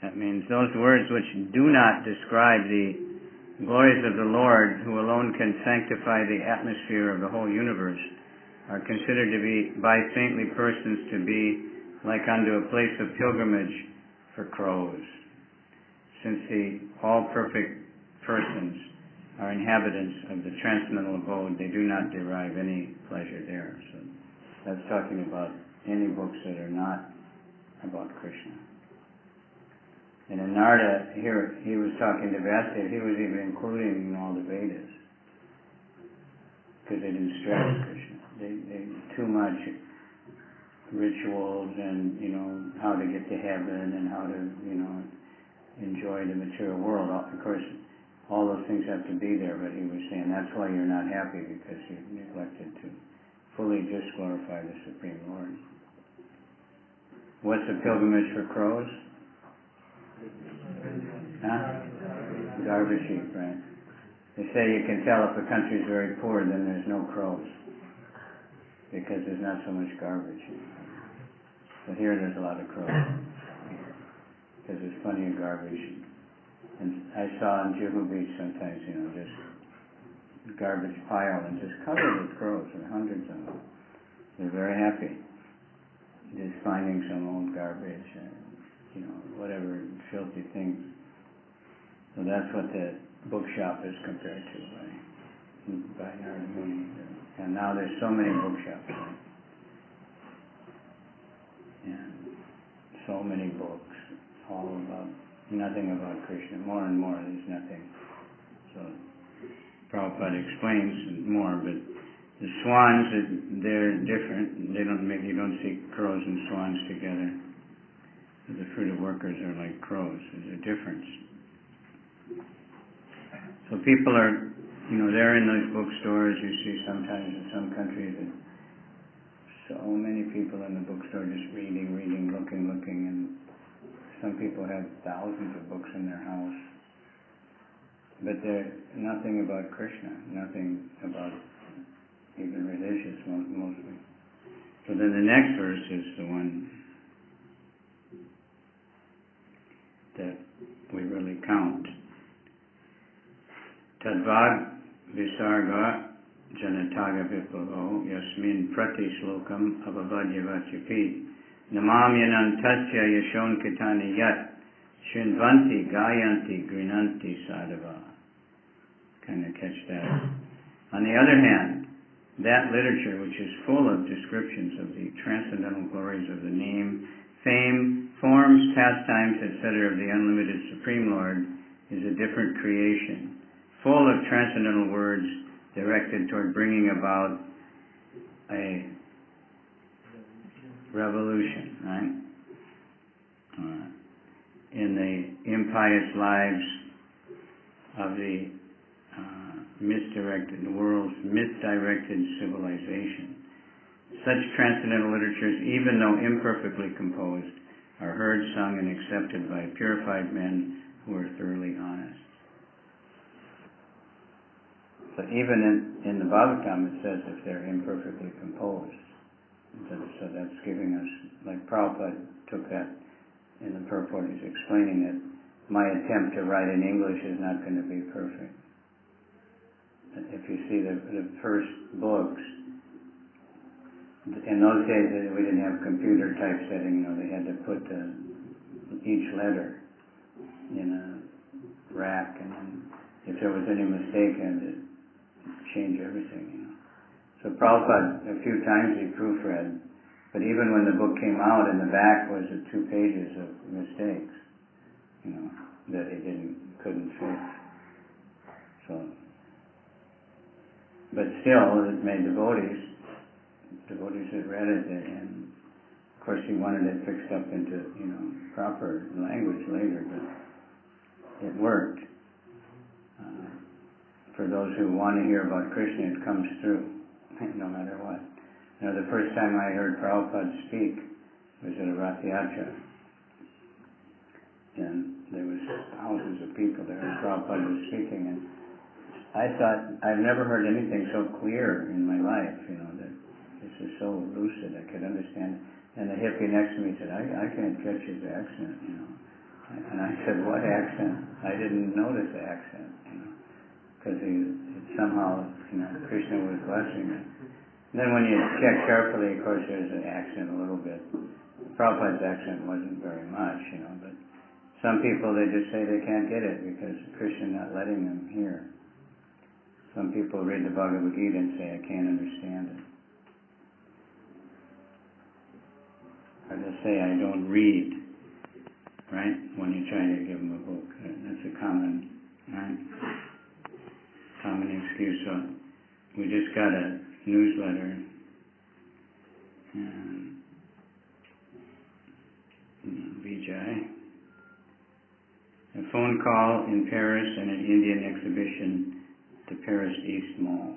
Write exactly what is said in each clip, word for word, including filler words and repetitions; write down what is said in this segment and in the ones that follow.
That means those words which do not describe the glories of the Lord, who alone can sanctify the atmosphere of the whole universe, are considered to be, by saintly persons, to be like unto a place of pilgrimage for crows. Since the all-perfect persons are inhabitants of the transcendental abode, they do not derive any pleasure there. So that's talking about any books that are not about Krishna. And in Narada, here he was talking to Vasudev, he was even including in all the Vedas, because they didn't stress Krishna. They, they too much rituals and, you know, how to get to heaven and how to, you know, enjoy the material world. Of course, all those things have to be there, but he was saying that's why you're not happy, because you neglected to fully just glorify the Supreme Lord. What's a pilgrimage for crows? Huh? Garbage heap, right? They say you can tell if a country is very poor, then there's no crows, because there's not so much garbage. But here there's a lot of crows, because there's plenty of garbage. And I saw in Juhu Beach sometimes, you know, just garbage pile and just covered with crows, and hundreds of them. They're very happy, just finding some old garbage and, you know, whatever filthy things. So that's what the bookshop is compared to by, by Narada Muni. And now there's so many bookshops, right? And so many books, all about, nothing about Krishna. More and more, there's nothing. So Prabhupada explains more, but the swans, they're different. They don't make, you don't see crows and swans together. The fruit of workers are like crows. There's a difference. So people are, you know, they're in those bookstores. You see sometimes in some countries that so many people in the bookstore just reading, reading, looking, looking, and some people have thousands of books in their house. But they're nothing about Krishna, nothing about even religious mostly. So then the next verse is the one that we really count. Tadvad visarga janataga vipavo yasmin prati slokam avavadyavachapi namamyanantasya yashon kitani yat shinvanti gayanti grinanti sadhava. Kind of catch that. On the other hand, that literature which is full of descriptions of the transcendental glories of the name, fame, forms, pastimes, et cetera of the unlimited Supreme Lord is a different creation, full of transcendental words directed toward bringing about a revolution, right? Uh, in the impious lives of the uh, misdirected, the world's misdirected civilization. Such transcendental literatures, even though imperfectly composed, are heard, sung, and accepted by purified men who are thoroughly honest. So even in, in the Bhagavatam it says if they're imperfectly composed. So, so that's giving us, like Prabhupada took that in the purport, he's explaining that my attempt to write in English is not going to be perfect. If you see the, the first books, in those days we didn't have computer typesetting, you know, they had to put uh, each letter in a rack, and then if there was any mistake, I had to change everything, you know. So Prabhupada, a few times he proofread, but even when the book came out, in the back was the two pages of mistakes, you know, that he didn't, couldn't fix. So, but still, it made devotees, devotees had read it, and of course he wanted it fixed up into, you know, proper language later, but it worked. Uh, for those who want to hear about Krishna, it comes through, no matter what. You know, the first time I heard Prabhupada speak was at a Rath Yatra, and there was thousands of people there, and Prabhupada was speaking, and I thought, I've never heard anything so clear in my life, you know, that this is so lucid, I could understand. And the hippie next to me said, I, I can't catch his accent, you know. I And I said, what accent? I didn't notice the accent, you know, because he somehow, you know, Krishna was blessing it. And then when you check carefully, of course, there's an accent a little bit. Prabhupada's accent wasn't very much, you know, but some people, they just say they can't get it because Krishna not letting them hear. Some people read the Bhagavad Gita and say, I can't understand it. Or they say, I don't read, right? When you try to give them a book. That's a common, right? Common excuse. So we just got a newsletter. And Vijay. A phone call in Paris and an Indian exhibition to Paris East Mall.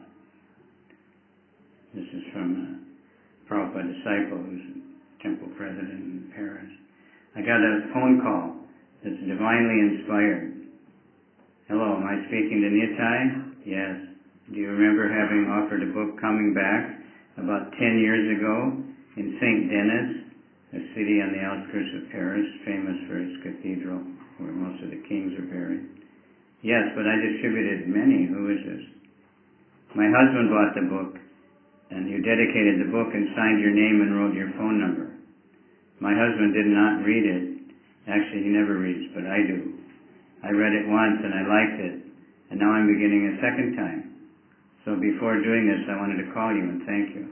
This is from a Prabhupada disciple who's a temple president in Paris. I got a phone call that's divinely inspired. Hello, am I speaking to Nitai? Yes. Do you remember having offered a book Coming Back about ten years ago in Saint Denis, a city on the outskirts of Paris, famous for its cathedral, where most of the kings are buried? Yes, but I distributed many. Who is this? My husband bought the book, and you dedicated the book and signed your name and wrote your phone number. My husband did not read it. Actually, he never reads, but I do. I read it once, and I liked it, and now I'm beginning a second time. So before doing this, I wanted to call you and thank you.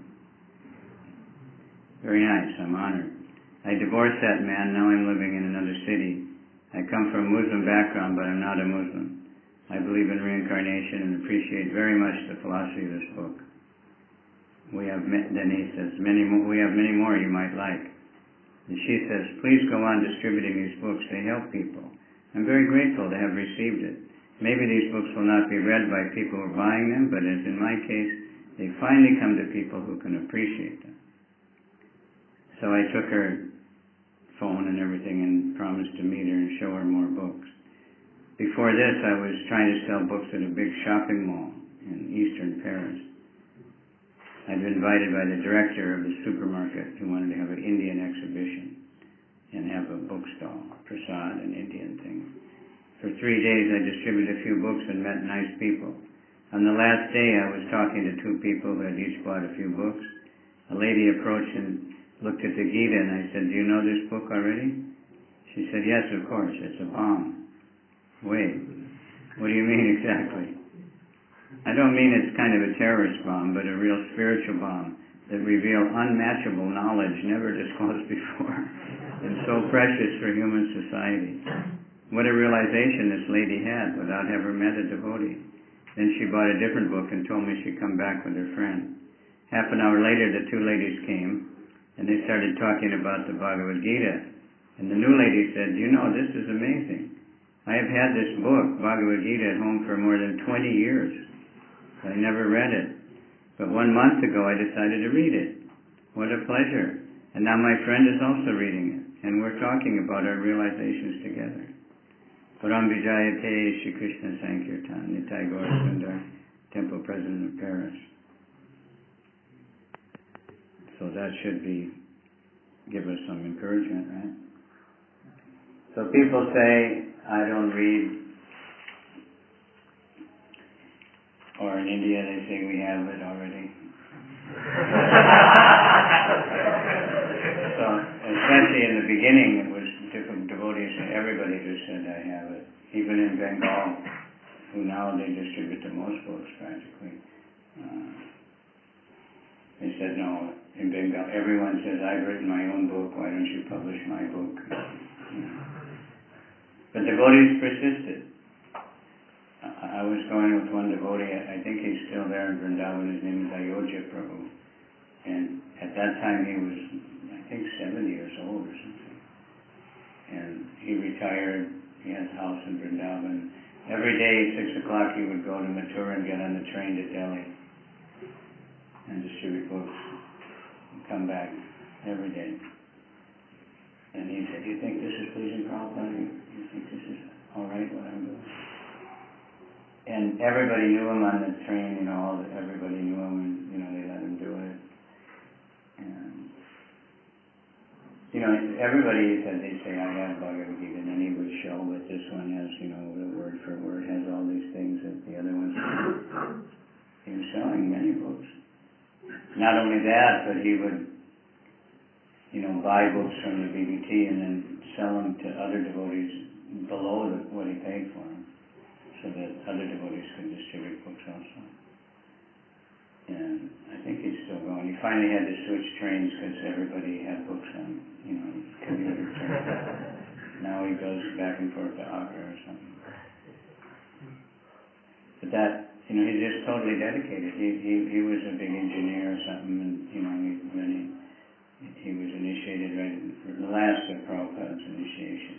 Very nice. I'm honored. I divorced that man. Now I'm living in another city. I come from a Muslim background, but I'm not a Muslim. I believe in reincarnation and appreciate very much the philosophy of this book. We have, then he says, many more, we have many more you might like. And she says, please go on distributing these books. They help people. I'm very grateful to have received it. Maybe these books will not be read by people who are buying them, but as in my case, they finally come to people who can appreciate them. So I took her phone and everything and promised to meet her and show her more books. Before this, I was trying to sell books at a big shopping mall in eastern Paris. I'd been invited by the director of the supermarket who wanted to have an Indian exhibition and have a bookstall, prasad and Indian things. For three days, I distributed a few books and met nice people. On the last day, I was talking to two people who had each bought a few books. A lady approached and looked at the Gita, and I said, do you know this book already? She said, yes, of course, it's a bomb. Wait, what do you mean exactly? I don't mean it's kind of a terrorist bomb, but a real spiritual bomb that reveals unmatchable knowledge never disclosed before and so precious for human society. What a realization this lady had without ever met a devotee. Then she bought a different book and told me she'd come back with her friend. Half an hour later, the two ladies came, and they started talking about the Bhagavad Gita. And the new lady said, you know, this is amazing. I have had this book, Bhagavad Gita, at home for more than twenty years. I never read it. But one month ago, I decided to read it. What a pleasure. And now my friend is also reading it, and we're talking about our realizations together. Param Vijayate Shri Krishna Sankirtan, Nitai Gaur Sundar, Temple President of Paris. So that should be, give us some encouragement, right? So people say, I don't read, or in India they say we have it already. So, especially in the beginning, it was different devotees, and everybody just said, I have it. Even in Bengal, who now they distribute the most books practically. Uh, they said, no, in Bengal, everyone says, I've written my own book, why don't you publish my book? You know. But devotees persisted. I was going with one devotee, I think he's still there in Vrindavan, his name is Ayodhya Prabhu. And at that time he was, I think, seventy years old or something. And he retired, he has a house in Vrindavan. Every day, six o'clock, he would go to Mathura and get on the train to Delhi and distribute books and come back every day. And he said, do you think this is pleasing Prabhupada? Do you think this is all right, what I'm doing? And everybody knew him on the train, you know, all the, everybody knew him, and, you know, they let him do it. And you know, everybody said, they say, I have Bhagavad Gita, and then he would show, but this one has, you know, the word for word, has all these things that the other ones, he was selling many books. Not only that, but he would, you know, buy books from the B B T and then sell them to other devotees below the, what he paid for them, so that other devotees could distribute books also. And I think he's still going. He finally had to switch trains because everybody had books on, you know, commuter trains. Now he goes back and forth to Agra or something. But that, you know, he's just totally dedicated. He he he was a big engineer or something, and you know, he, when he he was initiated right at the last of Prabhupada's initiation.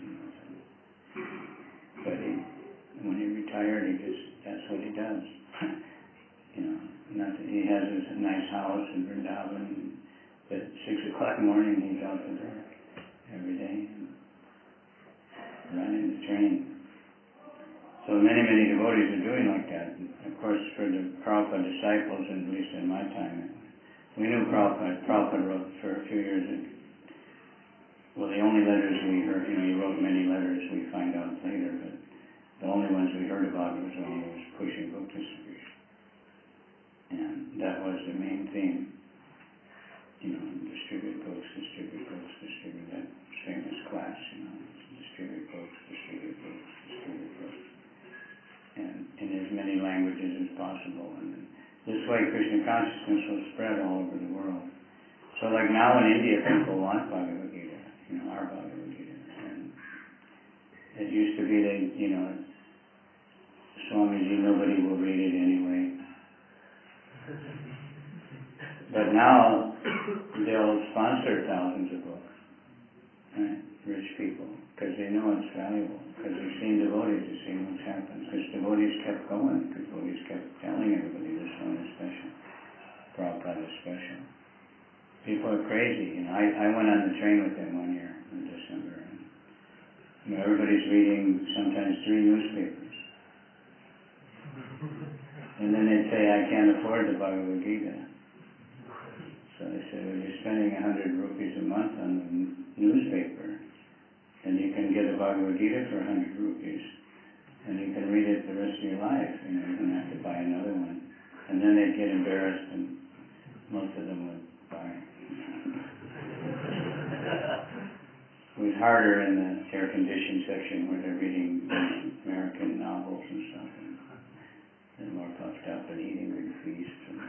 But he, when he retired, he just, that's what he does. You know, not that he has this nice house in Vrindavan, but at six o'clock in the morning he's out the door every day, running the train. So many, many devotees are doing like that. Of course, for the Prabhupada disciples, at least in my time, we knew Prabhupada. Prabhupada wrote for a few years. Well, the only letters we heard, you know, he wrote many letters, we find out later, but the only ones we heard about was when he was pushing book distribution. And that was the main theme. You know, distribute books, distribute books, distribute that famous class, you know, distribute books, distribute books, distribute books. And in as many languages as possible. And this way Krishna consciousness will spread all over the world. So like now in India, people want Bhagavad Gita, you know, our Bhagavad Gita. And it used to be that, you know, Swamiji, nobody will read it anyway. But now they'll sponsor thousands of books, right? Rich people, because they know it's valuable, because they've seen devotees, they've seen what's happened, because devotees kept going, because devotees kept telling everybody this one is special, Prabhupada is special. People are crazy, you know. I, I went on the train with them one year in December, and you know, everybody's reading sometimes three newspapers. And then they'd say, I can't afford the Bhagavad Gita. So they said, well, you're spending a hundred rupees a month on the newspaper, and you can get a Bhagavad Gita for a hundred rupees, and you can read it the rest of your life. You know, you don't have to buy another one. And then they'd get embarrassed, and most of them would buy it. It was harder in the air-conditioned section where they're reading American novels and stuff. And they're more puffed up and eating big feasts. And,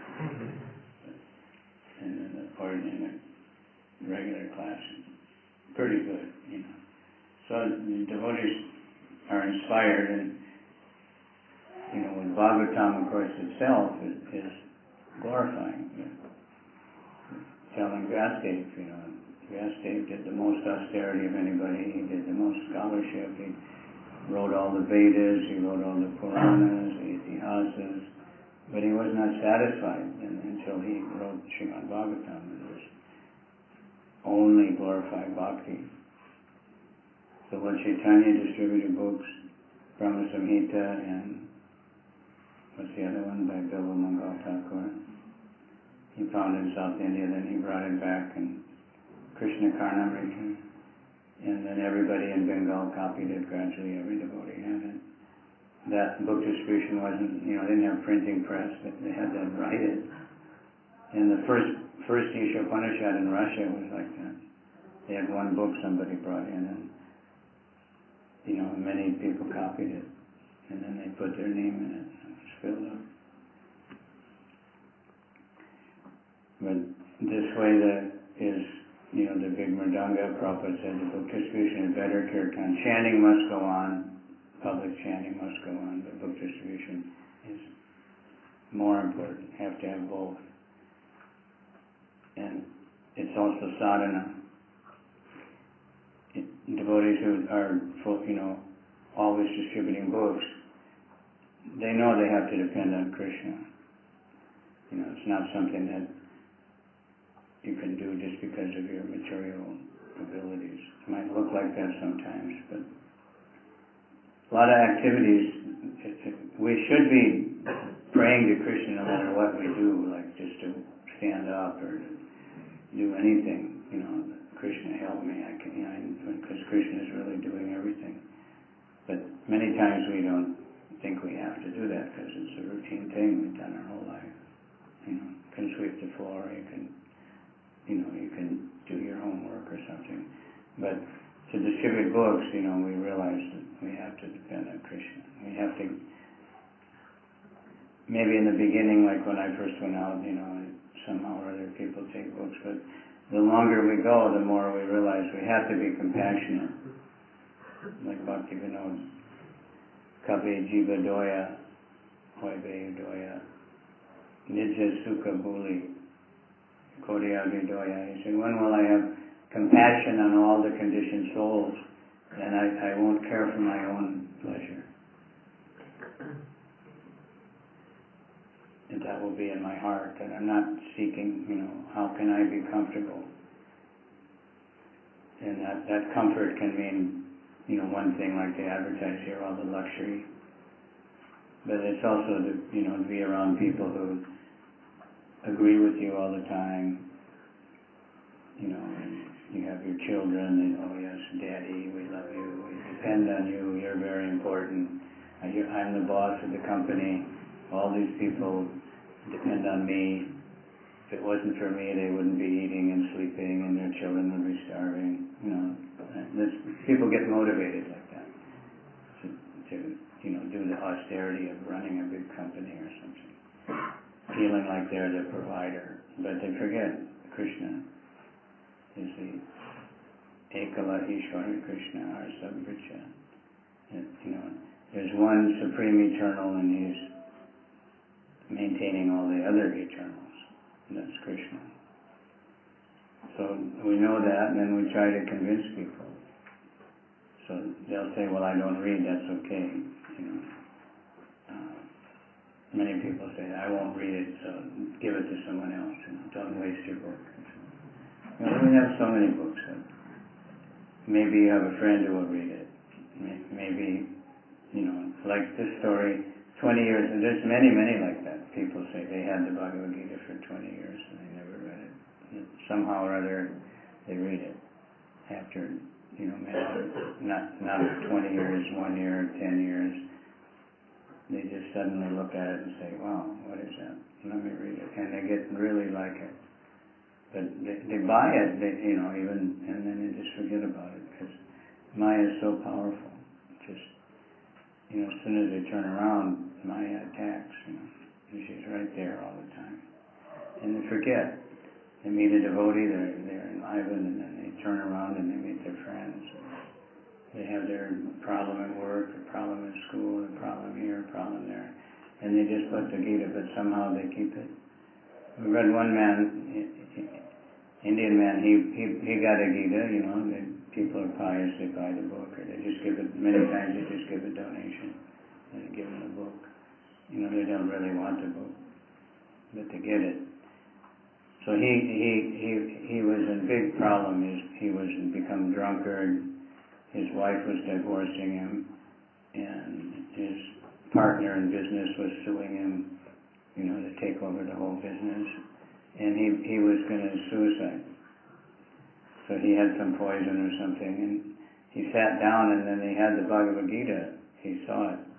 and then the part in the regular class, pretty good, you know. So the devotees are inspired, and you know, with Bhagavatam, of course, itself is, is glorifying. You know. Telling Vyasadeva, you know, Vyasadeva did the most austerity of anybody. He did the most scholarship. He wrote all the Vedas. He wrote all the Puranas, the Itihasas. But he was not satisfied until he wrote Srimad Bhagavatam. It was only glorified bhakti. So Lord Chaitanya distributed books, Brahma Samhita, and what's the other one by Bilva Mangal Thakur? He found in South India, then he brought it back, and Krishna Karnamrita, and then everybody in Bengal copied it gradually. Every devotee had it. That book distribution wasn't, you know, they didn't have printing press, but they had to write it. And the first first Isha Upanishad in Russia was like that. They had one book somebody brought in, and you know, many people copied it, and then they put their name in it, and it was filled up. But this way that is, you know, the big Mridanga, Prabhupada said the book distribution is better, kirtan. Chanting must go on, public chanting must go on, but book distribution is more important. You have to have both. And it's also sadhana. It, devotees who are, full, you know, always distributing books, they know they have to depend on Krishna. You know, it's not something that you can do just because of your material abilities. It might look like that sometimes, but a lot of activities, it, it, we should be praying to Krishna no matter what we do, like just to stand up or to do anything, you know, Krishna help me. me. I can, you know, because Krishna is really doing everything. But many times we don't think we have to do that because it's a routine thing we've done our whole life. You know, you can sweep the floor, you can, you know, you can do your homework or something. But to distribute books, you know, we realize that we have to depend on Krishna. We have to, maybe in the beginning, like when I first went out, you know, somehow or other people take books, but the longer we go, the more we realize we have to be compassionate. Like Bhakti Vinod, Kabe Jiva Doya, Hoibe Doya, Nidja Sukha Buli, Kodiyagi Doya. He said, when will I have compassion on all the conditioned souls, and I, I won't care for my own pleasure. And that will be in my heart, that I'm not seeking, you know, how can I be comfortable? And that, that comfort can mean, you know, one thing like they advertise here, all the luxury. But it's also to, you know, to be around people who agree with you all the time. You know, you have your children, and oh yes, Daddy, we love you, we depend on you, you're very important. I'm the boss of the company. All these people depend on me. If it wasn't for me, they wouldn't be eating and sleeping, and their children would be starving. You know, this, people get motivated like that to, to, you know, do the austerity of running a big company or something, feeling like they're the provider. But they forget Krishna is the Ekala Ishvara Krishna, our Sabhricha. You know, there's one supreme eternal, and he's maintaining all the other eternals. And that's Krishna. So we know that, and then we try to convince people. So they'll say, "Well, I don't read. That's okay." You know, uh, many people say, "I won't read it, so give it to someone else. You know, don't waste your book." You know, we have so many books. So maybe you have a friend who will read it. Maybe, you know, like this story, twenty years, and there's many, many like that. People say they had the Bhagavad Gita for twenty years and they never read it. And somehow or other, they read it after, you know, many, not not twenty years, one year, ten years. They just suddenly look at it and say, "Wow, what is that? Let me read it," and they get really like it. But they, they buy it, they, you know, even, and then they just forget about it because Maya is so powerful. Just, you know, as soon as they turn around, Maya attacks, you know, and she's right there all the time. And they forget. They meet a devotee, they're, they're enlivened, and then they turn around and they meet their friends. They have their problem at work, a problem in school, a problem here, a problem there. And they just put the Gita, but somehow they keep it. We read one man, Indian man, he, he, he got a Gita, you know, they, people are pious, they buy the book, or they just give it, many times they just give a donation, and give them the book. You know, they don't really want the book, but they get it. So he, he, he, he was in big problem. He, he was become drunkard, his wife was divorcing him, and his partner in business was suing him, you know, to take over the whole business. And he, he was going to suicide. So he had some poison or something, and he sat down, and then he had the Bhagavad Gita. He saw it.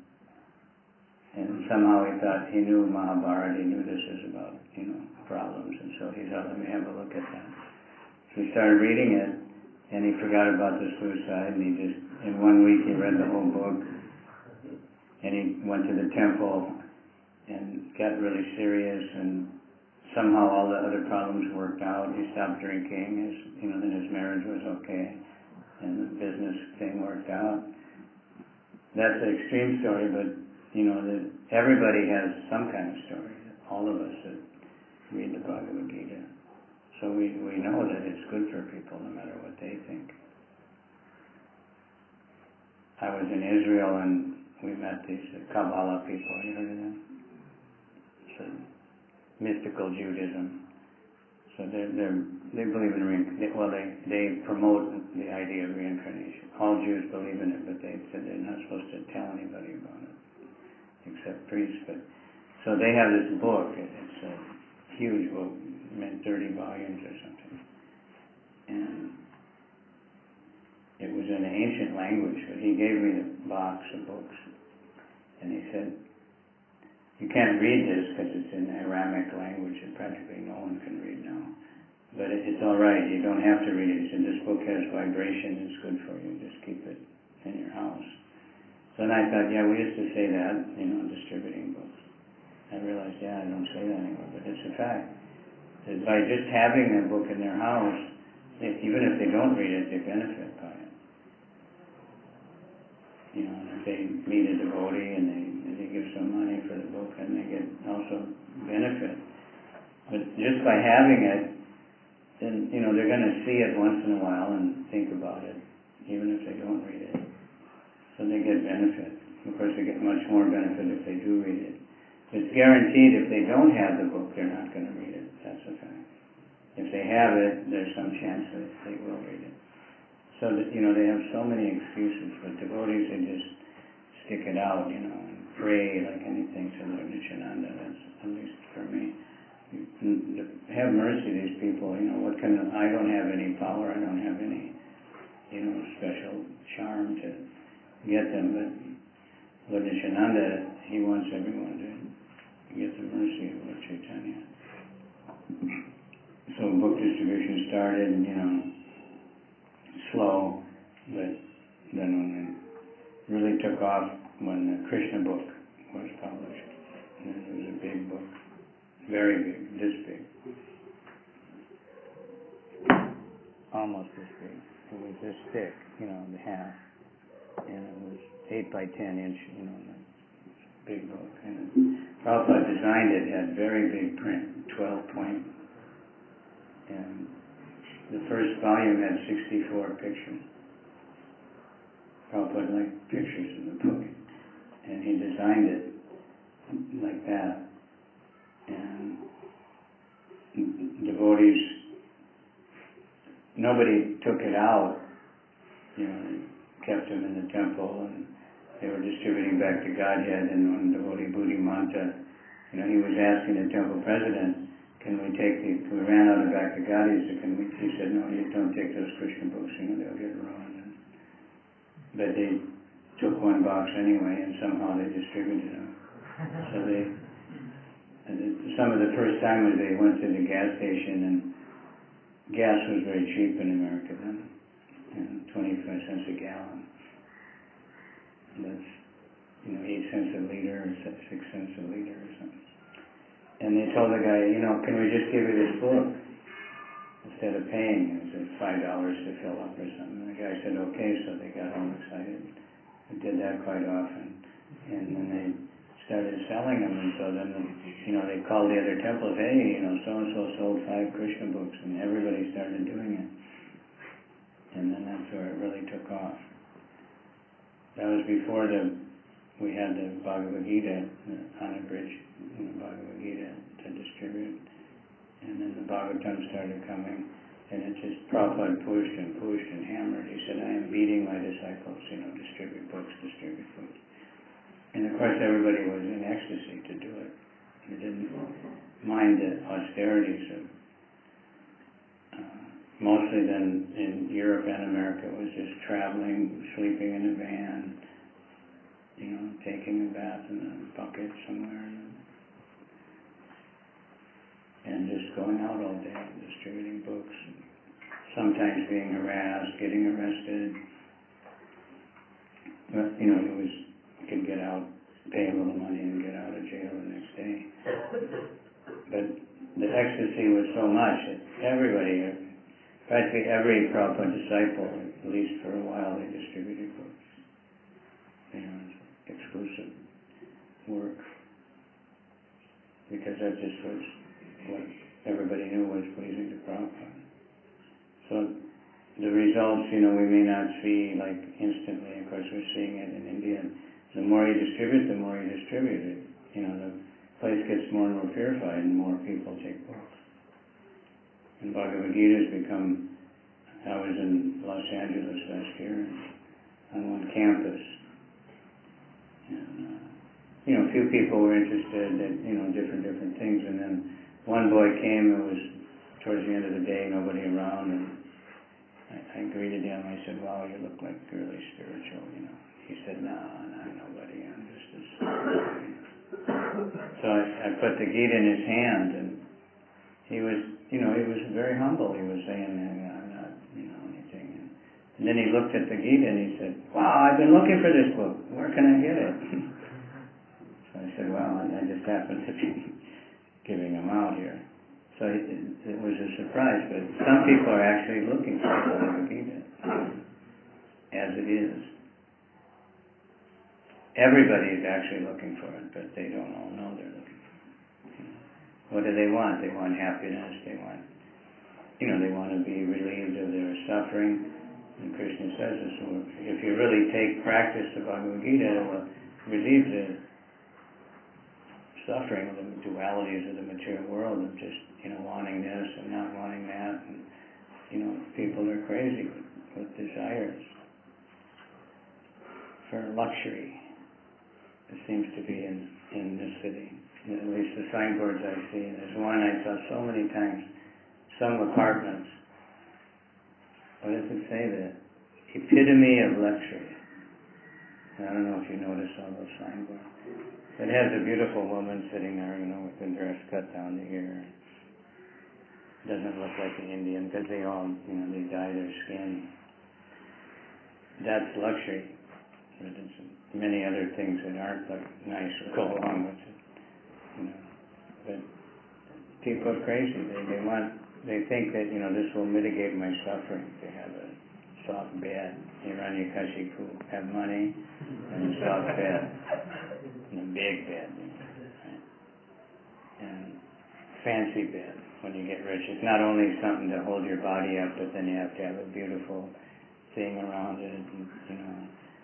And somehow he thought he knew Mahabharata, he knew this is about, you know, problems, and so he thought, let me have a look at that. So he started reading it, and he forgot about the suicide, and he just, in one week he read the whole book, and he went to the temple, and got really serious, and somehow all the other problems worked out. He stopped drinking, his, you know, then his marriage was okay, and the business thing worked out. That's an extreme story, but, you know, that everybody has some kind of story, all of us that read the Bhagavad Gita. So we, we know that it's good for people, no matter what they think. I was in Israel, and we met these Kabbalah people. You heard of them? So, mystical Judaism. So they're, they're, they believe in reincarnation. Well, they, they promote the idea of reincarnation. All Jews believe in it, but they said they're not supposed to tell anybody about it, except priests. But so they have this book. It's a huge book, meant thirty volumes or something. And an ancient language, but he gave me the box of books. And he said, you can't read this because it's in Aramic language that practically no one can read now. But it, it's all right. You don't have to read it. He said, this book has vibration. It's good for you. Just keep it in your house. So then I thought, yeah, we used to say that, you know, distributing books. I realized, yeah, I don't say that anymore, but it's a fact. That by just having a book in their house, they, even if they don't read it, they benefit by it. You know, if they meet a devotee and they, they give some money for the book, and they get also benefit. But just by having it, then, you know, they're going to see it once in a while and think about it, even if they don't read it. So they get benefit. Of course, they get much more benefit if they do read it. It's guaranteed if they don't have the book, they're not going to read it. That's a fact. If they have it, there's some chance that they will read it. So that, you know, they have so many excuses. But devotees, they just stick it out, you know, and pray like anything to Lord Nityananda. That's, at least for me. Have mercy, these people. You know, what can I don't have any power. I don't have any, you know, special charm to get them. But Lord Nityananda, he wants everyone to get the mercy of Lord Chaitanya. So book distribution started, you know, slow, but then when it really took off, when the Krishna book was published, and it was a big book, very big, this big, almost this big. It was this thick, you know, the half, and it was eight by ten inch, you know, big book. And Prabhupada designed it, had very big print, twelve point. And the first volume had sixty-four pictures. Prabhupada liked pictures in the book. And he designed it like that. And devotees, nobody took it out. You know, they kept him in the temple, and they were distributing back to Godhead. And when devotee Buddhi Manta, you know, he was asking the temple president, can we take the, we ran out of back to Godhead, so can we, he said, no, you don't take those Krishna books, you know, they'll get ruined. And, but they took one box anyway, and somehow they distributed them. So they, and it, some of the first time was they went to the gas station, and gas was very cheap in America then, and twenty-five cents a gallon. That's, you know, eight cents a liter, or six cents a liter or something. And they told the guy, you know, can we just give you this book instead of paying? It was five dollars to fill up or something. And the guy said, okay, so they got all excited. They did that quite often. And then they started selling them, and so then, you know, they called the other temples, hey, you know, so-and-so sold five Krishna books, and everybody started doing it. And then that's where it really took off. That was before the we had the Bhagavad Gita, the unabridged you know, Bhagavad Gita to distribute. And then the Bhagavatam started coming, and it just, Prabhupada pushed and pushed and hammered. He said, I am beating my disciples, you know, distribute books, distribute books. And of course everybody was in ecstasy to do it. They didn't mind the austerities of, uh, mostly then in Europe and America it was just traveling, sleeping in a van, you know, taking a bath in a bucket somewhere, and just going out all day and distributing books. Sometimes being harassed, getting arrested. But, you know, it was, you could get out, pay a little money and get out of jail the next day. But the ecstasy was so much that everybody, practically every Prabhupada disciple, at least for a while, they distributed books. You know, exclusive work, because that just was what everybody knew was pleasing to Prabhupada. So the results, you know, we may not see like instantly. Of course, we're seeing it in India. The more you distribute, the more you distribute it. You know, the place gets more and more purified, and more people take books. And Bhagavad Gita has become. I was in Los Angeles last year on one campus. And, uh, you know, a few people were interested in, you know, different, different things. And then one boy came, it was towards the end of the day, nobody around, and I, I greeted him. I said, wow, you look like really spiritual, you know. He said, no, no, nobody. I'm just a So I, I put the Gita in his hand, and he was, you know, he was very humble. He was saying, I'm not, you know, anything. And, and then he looked at the Gita and he said, wow, I've been looking for this book. Where can I get it? So I said, well, I, I just happened to be giving them out here. So it, it was a surprise, but some people are actually looking for the Bhagavad Gita as it is. Everybody is actually looking for it, but they don't all know they're looking for it. You know, what do they want? They want happiness. They want, you know, they want to be relieved of their suffering. And Krishna says this: if you really take practice the Bhagavad Gita, it will relieve the suffering of the dualities of the material world, of just, you know, wanting this and not wanting that. And, you know, people are crazy with, with desires for luxury. It seems to be in, in this city. At least the signboards I see. There's one I saw so many times. Some apartments. What does it say there? Epitome of luxury. I don't know if you notice all those signboards. It has a beautiful woman sitting there, you know, with the dress cut down to here. Doesn't look like an Indian because they all, you know, they dye their skin. That's luxury. But it's many other things that aren't like nice or go along with it. You know, but people are crazy. They they want. They think that, you know, this will mitigate my suffering. They have a soft bed. Hiranyakashipu have money and a soft bed. And a big bed, you know, right? And fancy bed when you get rich. It's not only something to hold your body up, but then you have to have a beautiful thing around it, and, you know,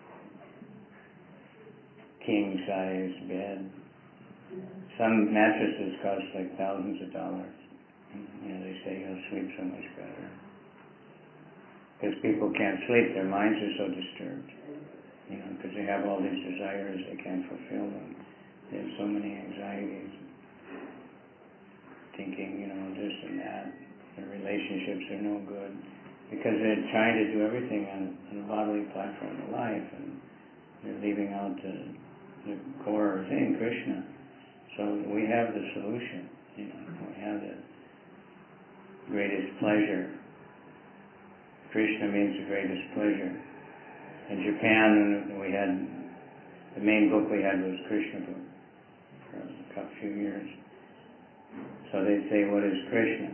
king size bed. Some mattresses cost like thousands of dollars. And, you know, they say you'll sleep so much better. Because people can't sleep, their minds are so disturbed. You know, because they have all these desires, they can't fulfill them. They have so many anxieties, thinking, you know, this and that. Their relationships are no good, because they're trying to do everything on, on the bodily platform of life, and they're leaving out the, the core thing, Krishna. So we have the solution, you know, we have the greatest pleasure. Krishna means the greatest pleasure. In Japan, we had, the main book we had was Krishna book for a couple few years. So they'd say, what is Krishna?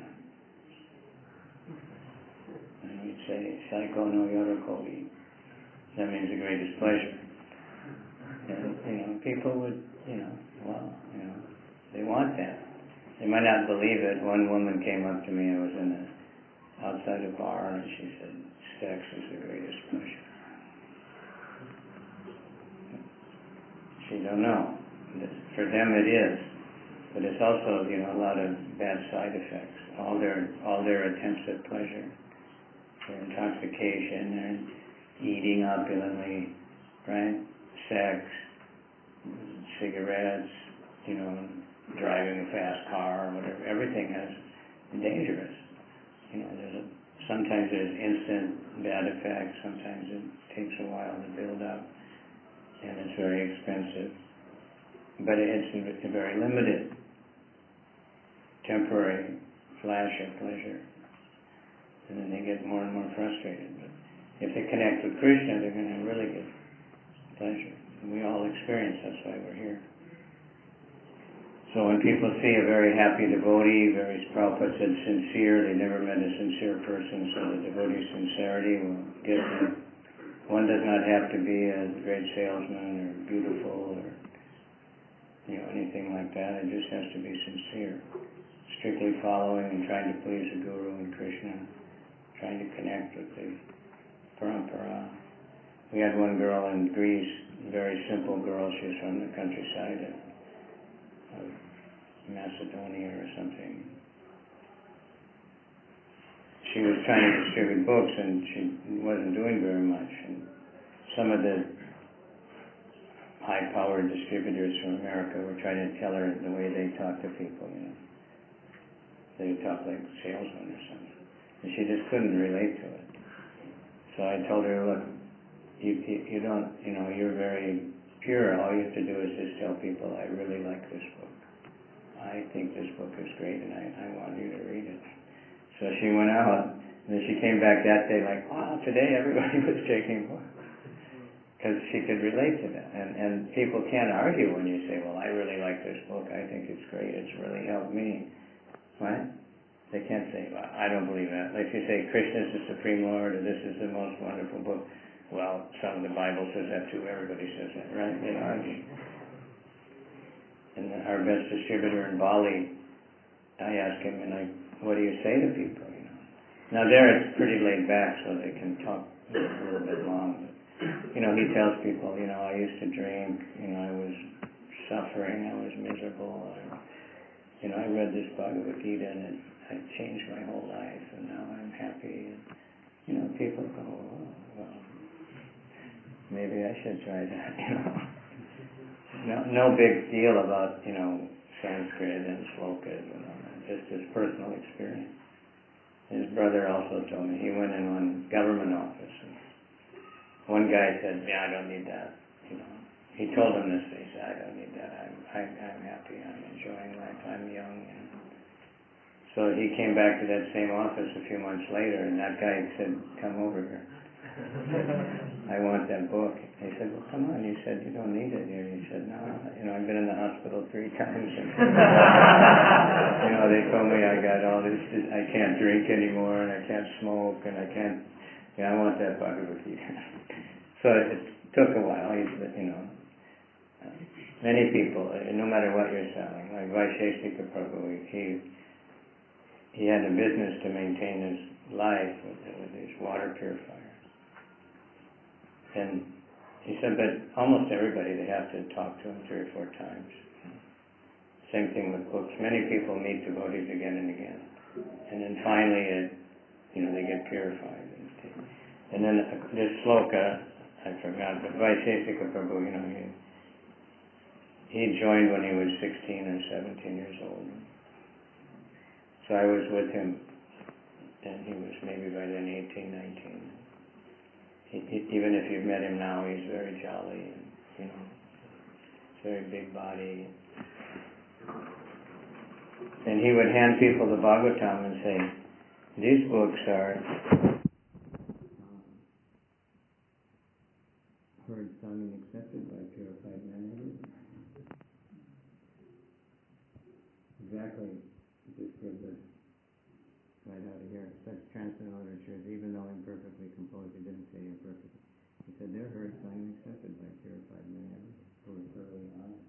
And we'd say, Saiko no Yorokobi. That means the greatest pleasure. And, you know, people would, you know, well, you know, they want that. They might not believe it. One woman came up to me, I was in a, outside a bar, and she said, sex is the greatest pleasure. She don't know. For them it is, but it's also, you know, a lot of bad side effects. All their all their attempts at pleasure, their intoxication, their eating opulently, right? Sex, cigarettes, you know, driving a fast car, whatever. Everything has dangerous. You know, there's a, sometimes there's instant bad effects. Sometimes it takes a while to build up. And it's very expensive, but it's very limited, temporary flash of pleasure, and then they get more and more frustrated. But if they connect with Krishna, they're going to really get pleasure. And we all experience, that's why we're here. So when people see a very happy devotee, very, Prabhupada said sincere, they never met a sincere person, so the devotee's sincerity will get them. One does not have to be a great salesman or beautiful or, you know, anything like that. It just has to be sincere. Strictly following and trying to please the Guru and Krishna, trying to connect with the parampara. We had one girl in Greece, a very simple girl. She was from the countryside of, of Macedonia or something. She was trying to distribute books, and she wasn't doing very much. And some of the high-powered distributors from America were trying to tell her the way they talk to people, you know. They would talk like salesmen or something. And she just couldn't relate to it. So I told her, look, you, you, you don't, you know, you're very pure. All you have to do is just tell people, I really like this book. I think this book is great, and I, I want you to read it. So she went out, and then she came back that day like, wow, today everybody was taking books. Because she could relate to that. And, and people can't argue when you say, well, I really like this book. I think it's great. It's really helped me. Right? They can't say, well, I don't believe that. Like you say, Krishna is the Supreme Lord, or this is the most wonderful book. Well, some of the Bible says that too. Everybody says that, right? They argue. And our best distributor in Bali, I ask him, and I, what do you say to people? You know? Now there it's pretty laid back, so they can talk a little bit long. But, you know, he tells people, you know, I used to drink, you know, I was suffering, I was miserable. I, you know, I read this Bhagavad Gita and it, it changed my whole life, and now I'm happy. And, you know, people go, oh, well, maybe I should try that, you know. No, no big deal about, you know, Sanskrit and slokas and all that, just his personal experience. His brother also told me, he went in one government office, and one guy said, yeah, I don't need that, you know. He told him this, he said, I don't need that, I'm, I, I'm happy, I'm enjoying life, I'm young, you know. So he came back to that same office a few months later, and that guy said, come over here. I want that book. He said, well, come on. You said you don't need it here. He said, no, you know, I've been in the hospital three times. And, you know, they told me I got all this, I can't drink anymore, and I can't smoke, and I can't, you know, I want that Bhagavad Gita. So it took a while. He's, you know, many people, no matter what you're selling, like Vaisheshika Prabhu, he, he had a business to maintain his life with, with his water purifier. And he said, but almost everybody, they have to talk to him three or four times. Same thing with books. Many people meet devotees again and again. And then finally, it, you know, they get purified. And then this sloka, I forgot, but Vaisheshika Prabhu, you know, he, he joined when he was sixteen or seventeen years old. So I was with him, and he was maybe by then eighteen, nineteen. He, he, even if you've met him now, he's very jolly, and, you know, very big body. And he would hand people the Bhagavatam and say, these books are heard, sung, and accepted by purified men everywhere. Exactly, just give this right out of here. Such transcendental literatures, even though imperfectly composed, he didn't say imperfectly. He said they're heard, sung, and accepted by purified men everywhere, who are thoroughly honest.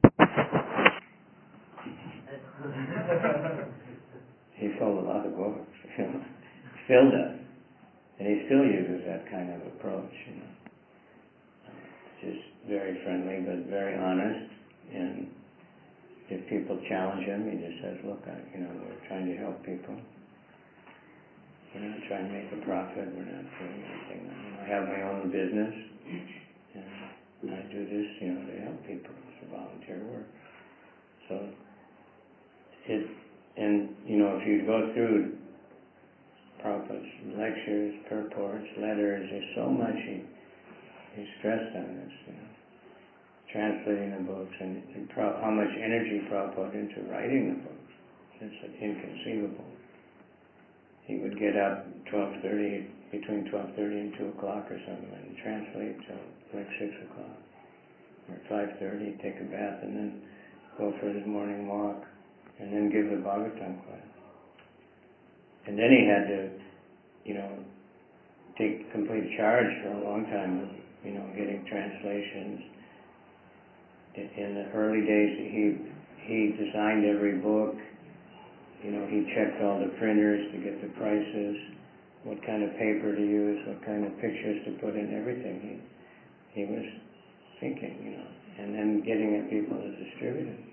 He sold a lot of books, you know. Still does. And he still uses that kind of approach, you know. Just very friendly, but very honest. And if people challenge him, he just says, look, I, you know, we're trying to help people. We're not trying to make a profit. We're not doing anything. I have my own business, and I do this, you know, to help people. It's a volunteer work. So, it, and, you know, if you go through Prabhupada's lectures, purports, letters, there's so much he, he stressed on this, you know, translating the books, and, and Prabhupada, how much energy Prabhupada put into writing the books. It's inconceivable. He would get up twelve thirty, between twelve thirty and two o'clock or something, and translate till like six o'clock or five thirty, take a bath, and then go for his morning walk, and then give the Bhagavatam class. And then he had to, you know, take complete charge for a long time of, you know, getting translations. In, in the early days, he he designed every book. You know, he checked all the printers to get the prices, what kind of paper to use, what kind of pictures to put in, everything. He he was thinking, you know, and then getting it people to distribute it.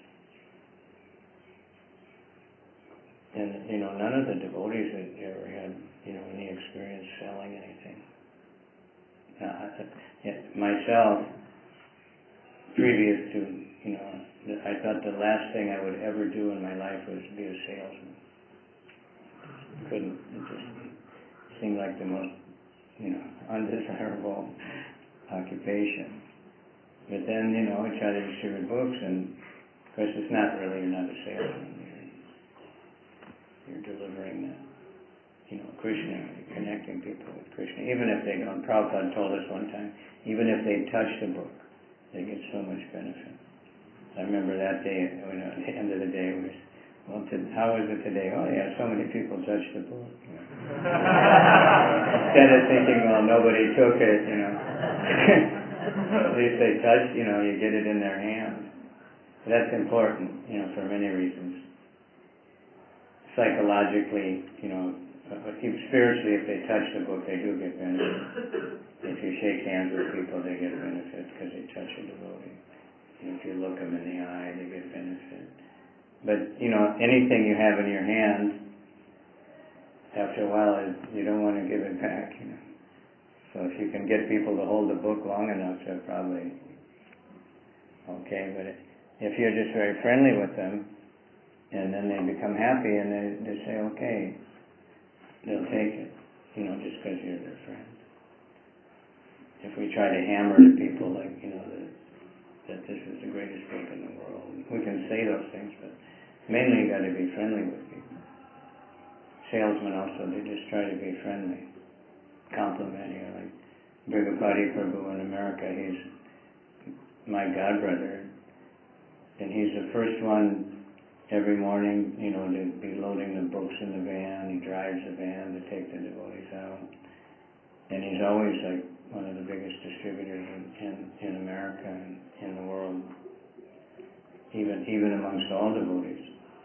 And, you know, none of the devotees had ever had, you know, any experience selling anything. Now, I, yeah, myself, previous to, you know, I thought the last thing I would ever do in my life was be a salesman. Couldn't. It just seemed like the most you know, undesirable occupation. But then, you know, we try to distribute books, and of course it's not really, you're not a salesman, you're, you're delivering that, you know, Krishna, you're connecting people with Krishna. Even if they don't, Prabhupada told us one time, even if they touch the book, they get so much benefit. I remember that day, you know, at the end of the day, we was, well, to, how is it today? Oh yeah, so many people touched the book. You know. Instead of thinking, well, nobody took it, you know. At least they touched, you know, you get it in their hands. That's important, you know, for many reasons. Psychologically, you know, spiritually, if they touch the book, they do get benefit. If you shake hands with people, they get benefit because they touch a devotee. And if you look them in the eye, they get benefit. But, you know, anything you have in your hand, after a while, you don't want to give it back, you know. So if you can get people to hold the book long enough, they're probably okay. But if you're just very friendly with them, and then they become happy, and they, they say, okay, they'll take it, you know, just because you're their friend. If we try to hammer to people, like, you know, that, that this is the greatest book in the world, we can say those things, but mainly you got to be friendly with people. Salesmen also, they just try to be friendly. Compliment you, like Brigapati Prabhu in America, he's my godbrother, and he's the first one every morning, you know, to be loading the books in the van. He drives the van to take the devotees out, and he's always like one of the biggest distributors in, in, in America and in the world, even even amongst all devotees.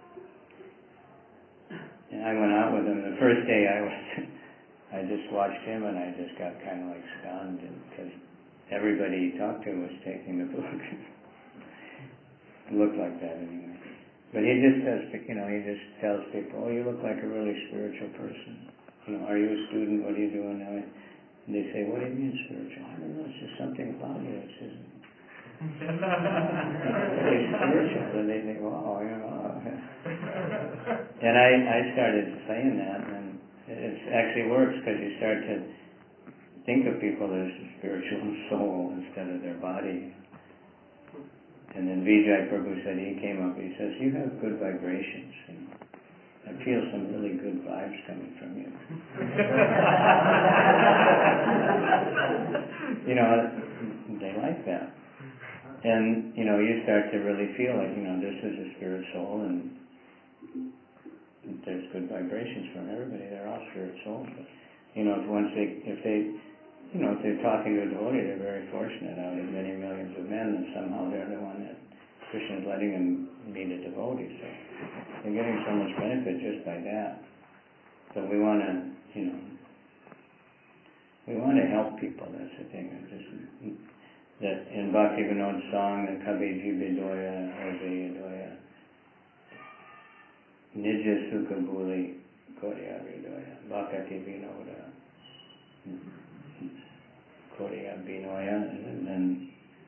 And I went out with him the first day. I was I just watched him, and I just got kind of like stunned, because everybody he talked to was taking the book. It looked like that anyway. But he just does, you know, he just tells people, oh, you look like a really spiritual person. You know, are you a student? What are you doing now? And they say, what do you mean spiritual? I don't know, it's just something about you. It's just really spiritual. And they think, wow, you know. And I, I started saying that, and it actually works, because you start to think of people as spiritual soul instead of their body. And then Vijay Prabhu said, he came up, he says, you have good vibrations. You know. I feel some really good vibes coming from you. You know, they like that. And, you know, you start to really feel like, you know, this is a spirit soul, and there's good vibrations from everybody. They're all spirit souls. But, you know, if once they, if they, you know, if they're talking to a devotee, they're very fortunate out of many millions of men, and somehow they're the one that Krishna is letting them meet a devotee. So they're getting so much benefit just by that. So we want to, you know, we want to help people. That's the thing. It's just, that in Bhakti Vinod's song, the Kabiji Bidoya, Oze Yadoya, Nija Sukha Bhuli Koriya Vidoya, Bhakati Vinoda, Koriya Vinoya, and then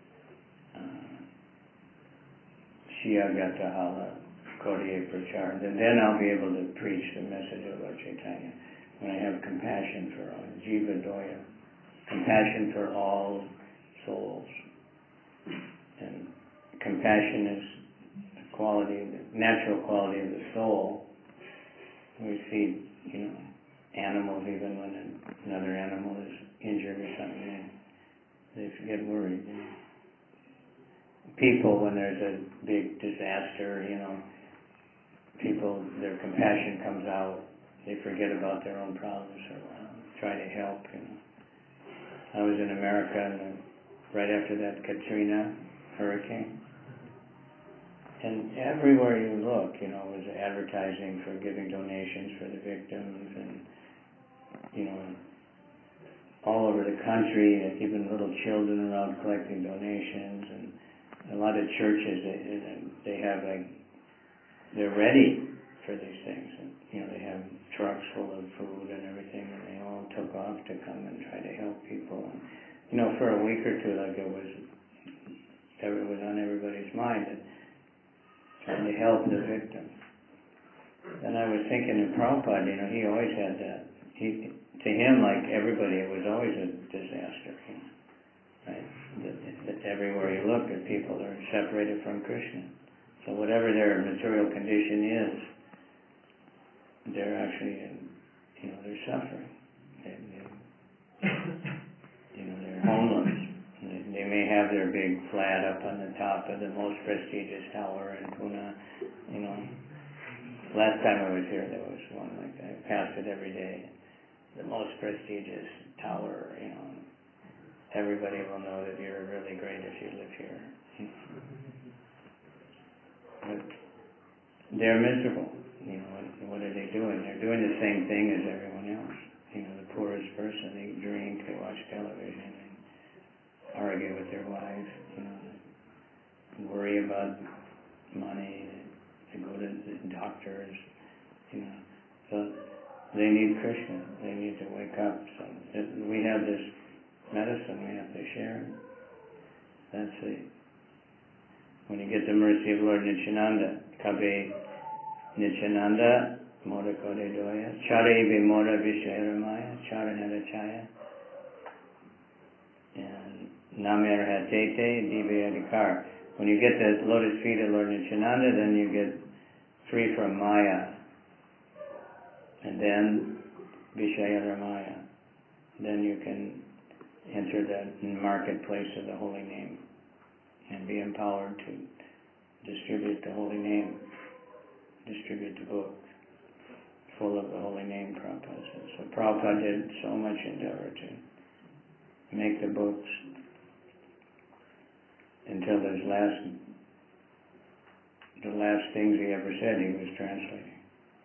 Shia Gata Hala Koriya Prachar. And then I'll be able to preach the message of Lord Chaitanya when I have compassion for all, Jiva Doya, compassion for all souls. And compassion is a quality, the natural quality of the soul. We see, you know, animals, even when another animal is injured or something, they, they get worried. You know. People, when there's a big disaster, you know, people, their compassion comes out. They forget about their own problems for a while, try to help, you know. I was in America, and right after that Katrina hurricane, and everywhere you look, you know, was advertising for giving donations for the victims, and, you know, all over the country, even little children are out collecting donations, and a lot of churches, they, they have like, they're ready for these things, and, you know, they have trucks full of food and everything, and they all took off to come and try to help people. And, you know, for a week or two, like it was, it was on everybody's mind, and trying to help the victims. And I was thinking of Prabhupada, you know, he always had that. He, to him, like everybody, it was always a disaster, you know, right? That, that everywhere you look, that people are separated from Krishna. So whatever their material condition is, they're actually, in, you know, they're suffering. They, they, you know, they're homeless. They, they may have their big flat up on the top of the most prestigious tower in Pune, you know. Last time I was here, there was one like that. I passed it every day. The most prestigious tower, you know. Everybody will know that you're really great if you live here. But they're miserable. You know, what, what are they doing? They're doing the same thing as everyone else. You know, the poorest person, they drink, they watch television, they argue with their wives, you know, they worry about money, they go to the doctors, you know. So they need Krishna. They need to wake up. So we have this medicine we have to share. That's the, when you get the mercy of Lord Nityananda, Kabe Nityananda, Moda Kode Doya, Chare Vimoda Vishayramaya, Charanada Chaya, and Namir Hatete, Dive Adhikar. When you get the lotus feet of Lord Nityananda, then you get free from Maya, and then Vishayramaya. Then you can enter the marketplace of the holy name and be empowered to distribute the holy name, distribute the book full of the holy name, Prabhupada says. So Prabhupada did so much endeavor to make the books until his last, the last things he ever said he was translating.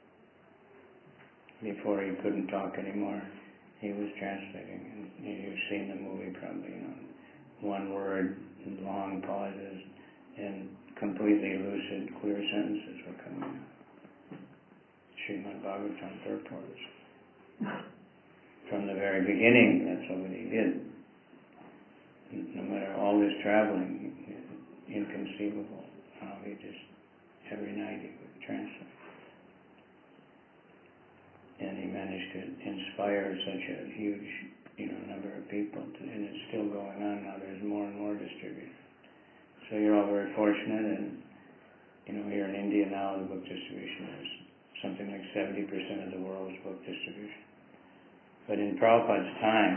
Before he couldn't talk anymore, he was translating. And you've seen the movie probably, you know, one word, long pauses, and completely lucid, clear sentences were coming out. Srimad Bhagavatam purports. From the very beginning, that's what he did. No matter all his traveling, inconceivable how he just, every night he would translate. And he managed to inspire such a huge, you know, number of people, to, and it's still going on now. There's more and more distributed. So you're all very fortunate, and, you know, here in India now, the book distribution is something like seventy percent of the world's book distribution. But in Prabhupada's time,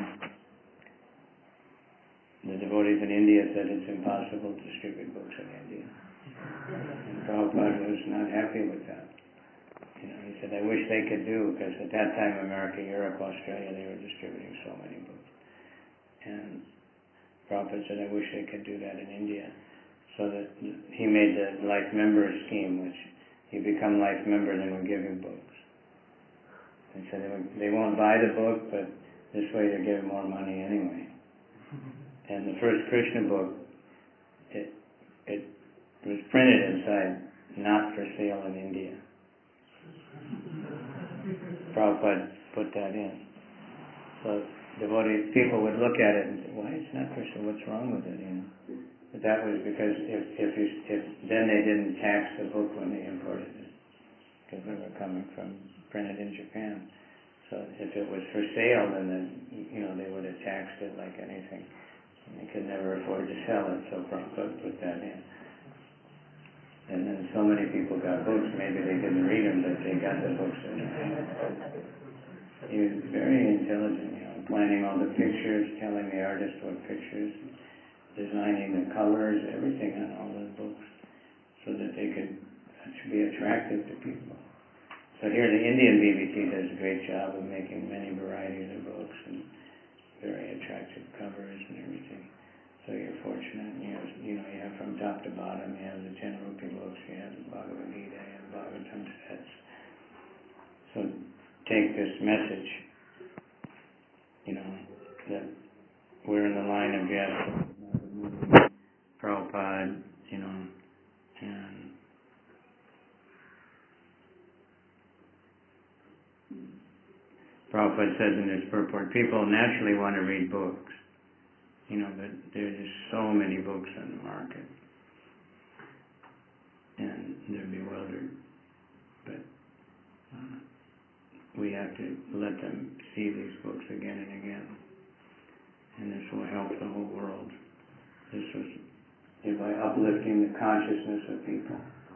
the devotees in India said it's impossible to distribute books in India. And Prabhupada was not happy with that. You know, he said, I wish they could do, because at that time, America, Europe, Australia, they were distributing so many books. And Prabhupada said, I wish they could do that in India. So that he made the life member scheme, which you become life member, then we give you books. He said they won't buy the book, but this way they give more money anyway. And the first Krishna book, it, it was printed inside, not for sale in India. Prabhupada put that in. So devotees, people would look at it and say, why it's not Krishna, what's wrong with it, you know? But that was because if, if, you, if then they didn't tax the book when they imported it, because they were coming from, printed in Japan. So if it was for sale, then, the, you know, they would have taxed it like anything. And they could never afford to sell it, so Prabhupada put that in. And then so many people got books, maybe they didn't read them, but they got the books. He was very intelligent, you know, planning all the pictures, telling the artist what pictures, designing the colors, everything on all the books, so that they could be attractive to people. So here the Indian B B C does a great job of making many varieties of books and very attractive covers and everything. So you're fortunate. You have, you know, you have from top to bottom, you have the ten rupee books, you have the Bhagavad Gita, you have Bhagavatam sets. So take this message, you know, that we're in the line of Jess, Prabhupada, you know, and Prabhupada says in his purport, people naturally want to read books, you know, but there's just so many books on the market, and they're bewildered. But uh, we have to let them see these books again and again. And this will help the whole world. This was by uplifting the consciousness of people.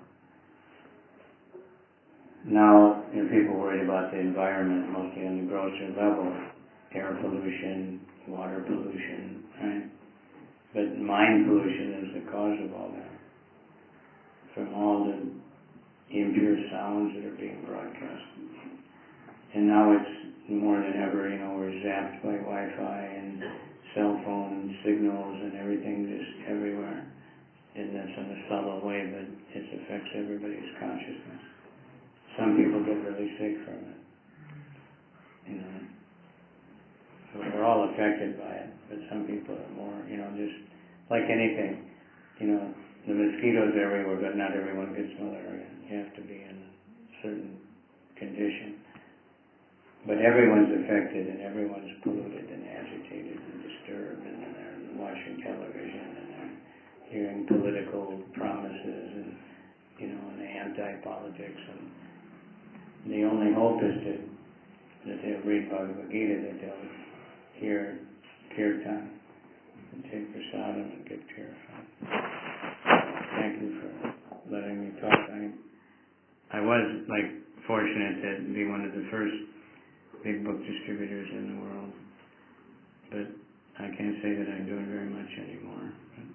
Now, you know, people worried about the environment, mostly on the grosser level, air pollution, water pollution, right? But mind pollution is the cause of all that. From all the impure sounds that are being broadcast. And now it's more than ever, you know, we're zapped by Wi-Fi and cell phone signals and everything just everywhere. And that's in a subtle way, but it affects everybody's consciousness. Some people get really sick from it. You know. So we're all affected by it, but some people are more, you know, just like anything. You know, the mosquitoes everywhere, but not everyone gets malaria. You have to be in a certain condition. But everyone's affected and everyone's polluted and agitated and disturbed, and then they're watching television and they're hearing political promises and, you know, and the anti-politics. And the only hope is that, that they'll read Bhagavad Gita, that they'll hear kirtan and take prasadam and get purified. Thank you for letting me talk. I, I was, like, fortunate to be one of the first big book distributors in the world, but I can't say that I'm doing very much anymore. But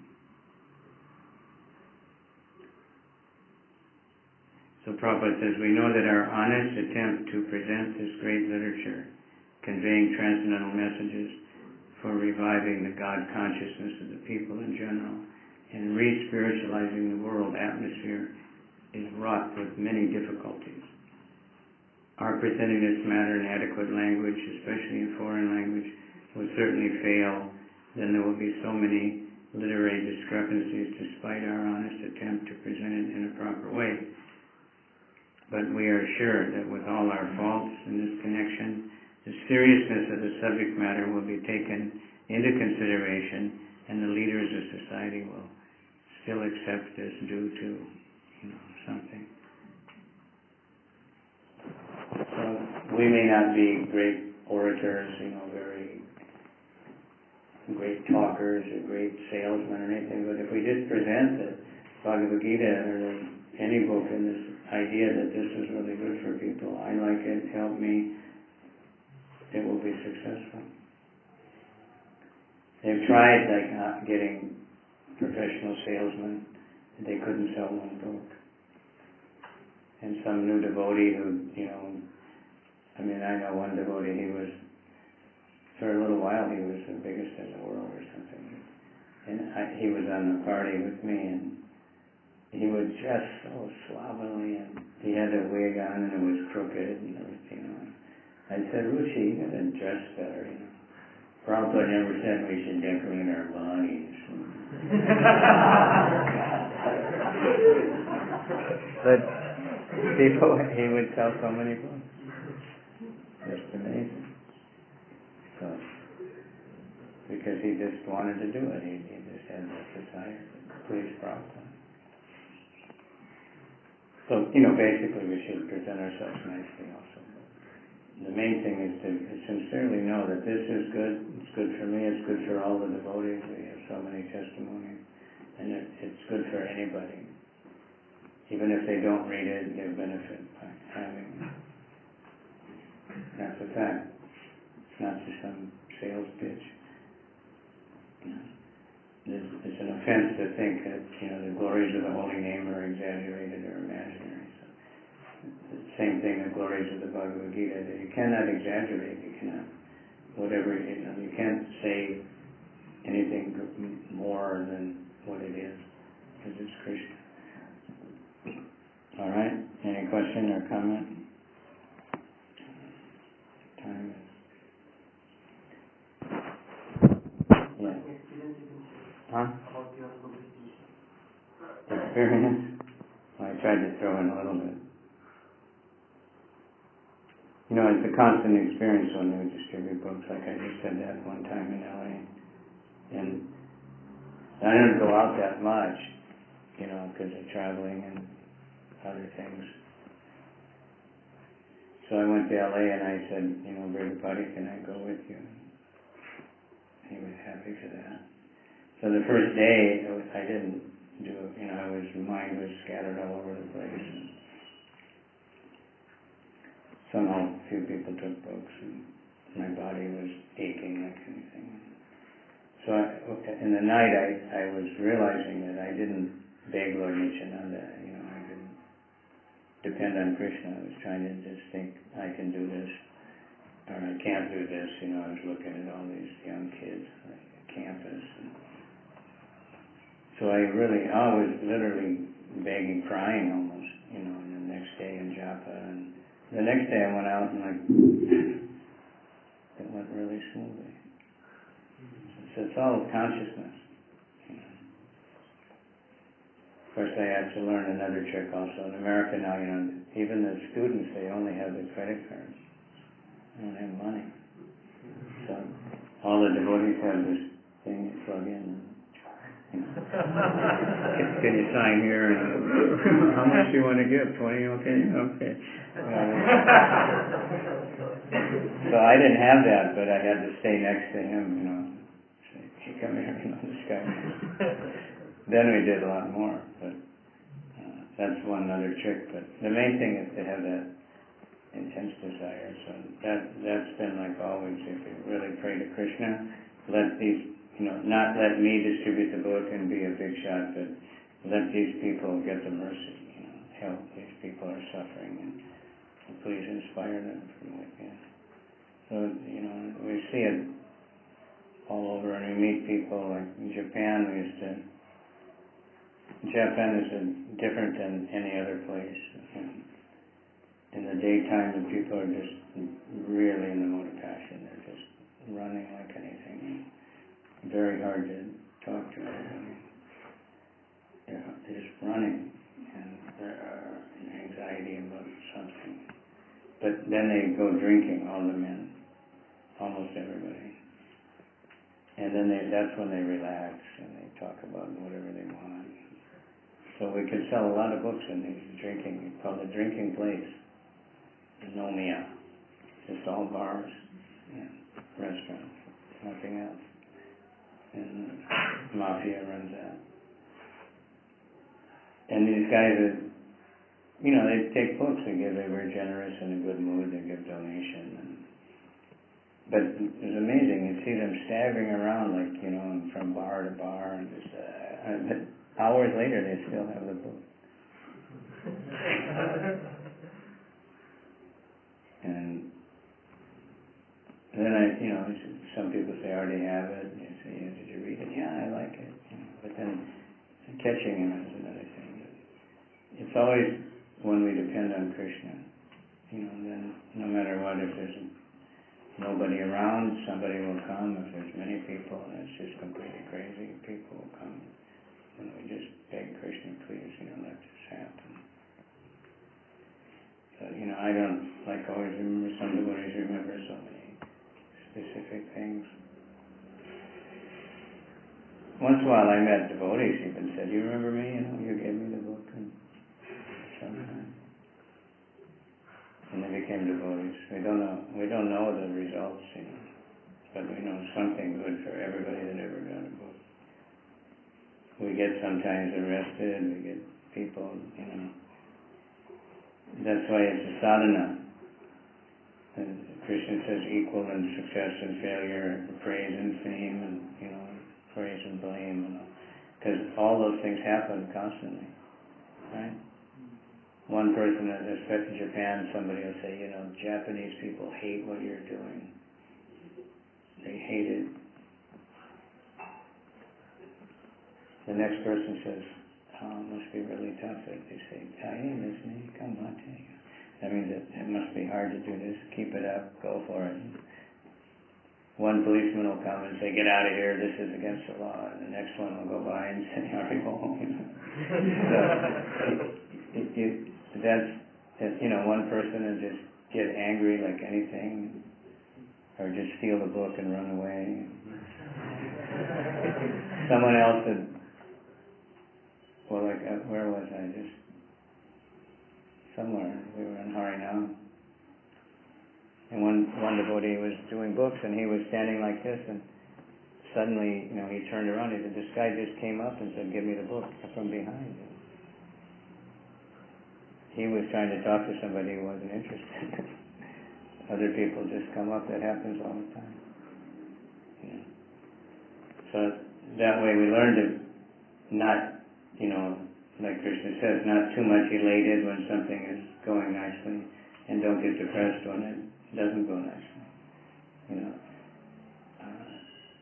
so Prabhupada says, we know that our honest attempt to present this great literature, conveying transcendental messages for reviving the God consciousness of the people in general and re-spiritualizing the world atmosphere is wrought with many difficulties. Our presenting this matter in adequate language, especially in foreign language, will certainly fail. Then there will be so many literary discrepancies despite our honest attempt to present it in a proper way. But we are sure that with all our faults in this connection, the seriousness of the subject matter will be taken into consideration, and the leaders of society will still accept this due to, you know, something. So we may not be great orators, you know, very great talkers or great salesmen or anything, but if we just present the Bhagavad Gita or the, any book in this idea that this is really good for people, I like it, help me, it will be successful. They've tried like uh, getting professional salesmen, and they couldn't sell one book. And some new devotee who, you know, I mean, I know one devotee, he was, for a little while, he was the biggest in the world or something. And I, he was on the party with me, and he would dress so slovenly, and he had a wig on, and it was crooked, and everything, you know. I said, Ruchi, you gotta dress better, you know. Prabhupada never said we should decorate our bodies. But people, he would sell so many books. Just amazing. So, because he just wanted to do it. He, he just had that desire to please Prabhupada. So, you know, basically we should present ourselves nicely also. The main thing is to sincerely know that this is good, it's good for me, it's good for all the devotees. We have so many testimonies. And it, it's good for anybody. Even if they don't read it, they benefit by having it. That's a fact. It's not just some sales pitch. You know, it's, it's an offense to think that, you know, the glories of the holy name are exaggerated or imaginary. So, the same thing, the glories of the Bhagavad Gita, that you cannot exaggerate, you cannot, whatever, you know, you can't say anything more than what it is, because it's Krishna. All right, any question or comment? Time is... Yeah. Huh? Experience? Well, I tried to throw in a little bit. You know, it's a constant experience when we distribute books, like I just said that one time in L A. And I didn't go out that much, you know, because of traveling and other things. So I went to L A and I said, you know, Brother Buddy, can I go with you? He was happy for that. So the first day, I, was, I didn't do it, you know, I was, my mind was scattered all over the place. And somehow a few people took books and my body was aching like anything. So I, in the night, I, I was realizing that I didn't beg Lord Nityananda, you know, I didn't depend on Krishna. I was trying to just think, I can do this, or I can't do this. You know, I was looking at all these young kids, like campus. And so I really, I was literally begging, crying almost, you know, and the next day in Japa. And the next day I went out and like, it went really smoothly. So it's all consciousness. You know. Of course, I had to learn another trick also. In America now, you know, even the students, they only have the credit cards. They don't have money. So all the devotees have this thing you plug in. You know. can, can you sign here? And how much do you want to give? Twenty? Okay, okay. Uh, so I didn't have that, but I had to stay next to him. You know, say, hey, come here, you know, this guy. Then we did a lot more, but uh, that's one other trick. But the main thing is to have that intense desire. So that that's been like always. If you really pray to Krishna, let these, you know, not let me distribute the book and be a big shot, but let these people get the mercy. You know, help these people are suffering, and please inspire them from within. So you know, we see it all over, and we meet people like in Japan. We used to. Japan is a, different than any other place. And in the daytime, the people are just really in the mode of passion. They're just running like anything. Very hard to talk to everybody. They're, they're just running, and they're in anxiety about something. But then they go drinking, all the men, almost everybody. And then they, that's when they relax and they talk about whatever they want. So we could sell a lot of books in these drinking, it's called a drinking place. Nomiya. Just all bars and restaurants, nothing else. And the mafia runs that. And these guys are, you know, they take books, they give, they're very generous, in a good mood, they give donation. And, but it's amazing, you see them staggering around like, you know, from bar to bar, and just, uh, but hours later they still have the book. And then I, you know, some people say, I already have it. And you say, yeah, did you read it? Yeah, I like it. You know, but then catching him is another thing. But it's always when we depend on Krishna. You know, then no matter what, if there's nobody around, somebody will come. If there's many people and it's just completely crazy, people will come. And we just beg Krishna, please, you know, let this happen. But, you know, I don't, like, always remember, some devotees remember so many specific things. Once in a while I met devotees even said, you remember me? You know, you gave me the book and sometime. And they became devotees. We don't know, we don't know the results, you know, but we know something good for everybody that ever got a book. We get sometimes arrested, we get people, you know. That's why it's a sadhana. And Krishna says equal in success and failure, praise and fame, and, you know, praise and blame, and because all those things happen constantly, right? One person, especially in Japan, somebody will say, you know, Japanese people hate what you're doing. They hate it. The next person says, oh, it must be really tough if they say, hey, listening, come on, take it. That means it, it must be hard to do this. Keep it up, go for it. One policeman will come and say, get out of here, this is against the law. And the next one will go by and say, all right, go home. So, it, it, that's, you know, one person will just get angry like anything, or just steal the book and run away. Someone else would, well, like, uh, where was I? Just somewhere. We were in Harinam. And one, one devotee was doing books, and he was standing like this, and suddenly, you know, he turned around, he said, this guy just came up and said, give me the book from behind. He was trying to talk to somebody who wasn't interested. Other people just come up, that happens all the time. Yeah. So that way we learn to not, you know, like Krishna says, not too much elated when something is going nicely, and don't get depressed when it doesn't go nicely. You know, uh,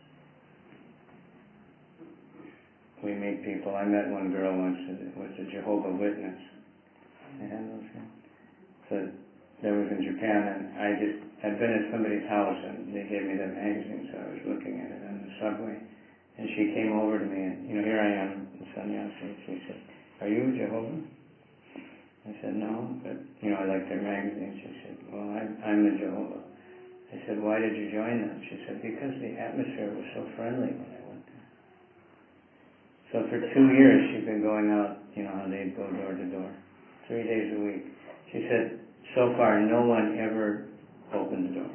we meet people. I met one girl once that was a Jehovah's Witness. They had those things. So that was in Japan, and I just I'd been at somebody's house, and they gave me that magazine, so I was looking at it on the subway, and she came over to me, and you know, here I am, in sannyasi. She said, "Are you Jehovah?" I said, "No, but, you know, I like their magazine." She said, "Well, I'm, I'm a Jehovah." I said, "Why did you join them?" She said, "Because the atmosphere was so friendly when I went there." So for two years, she'd been going out, you know, how they'd go door to door, three days a week. She said, so far, no one ever opened the door.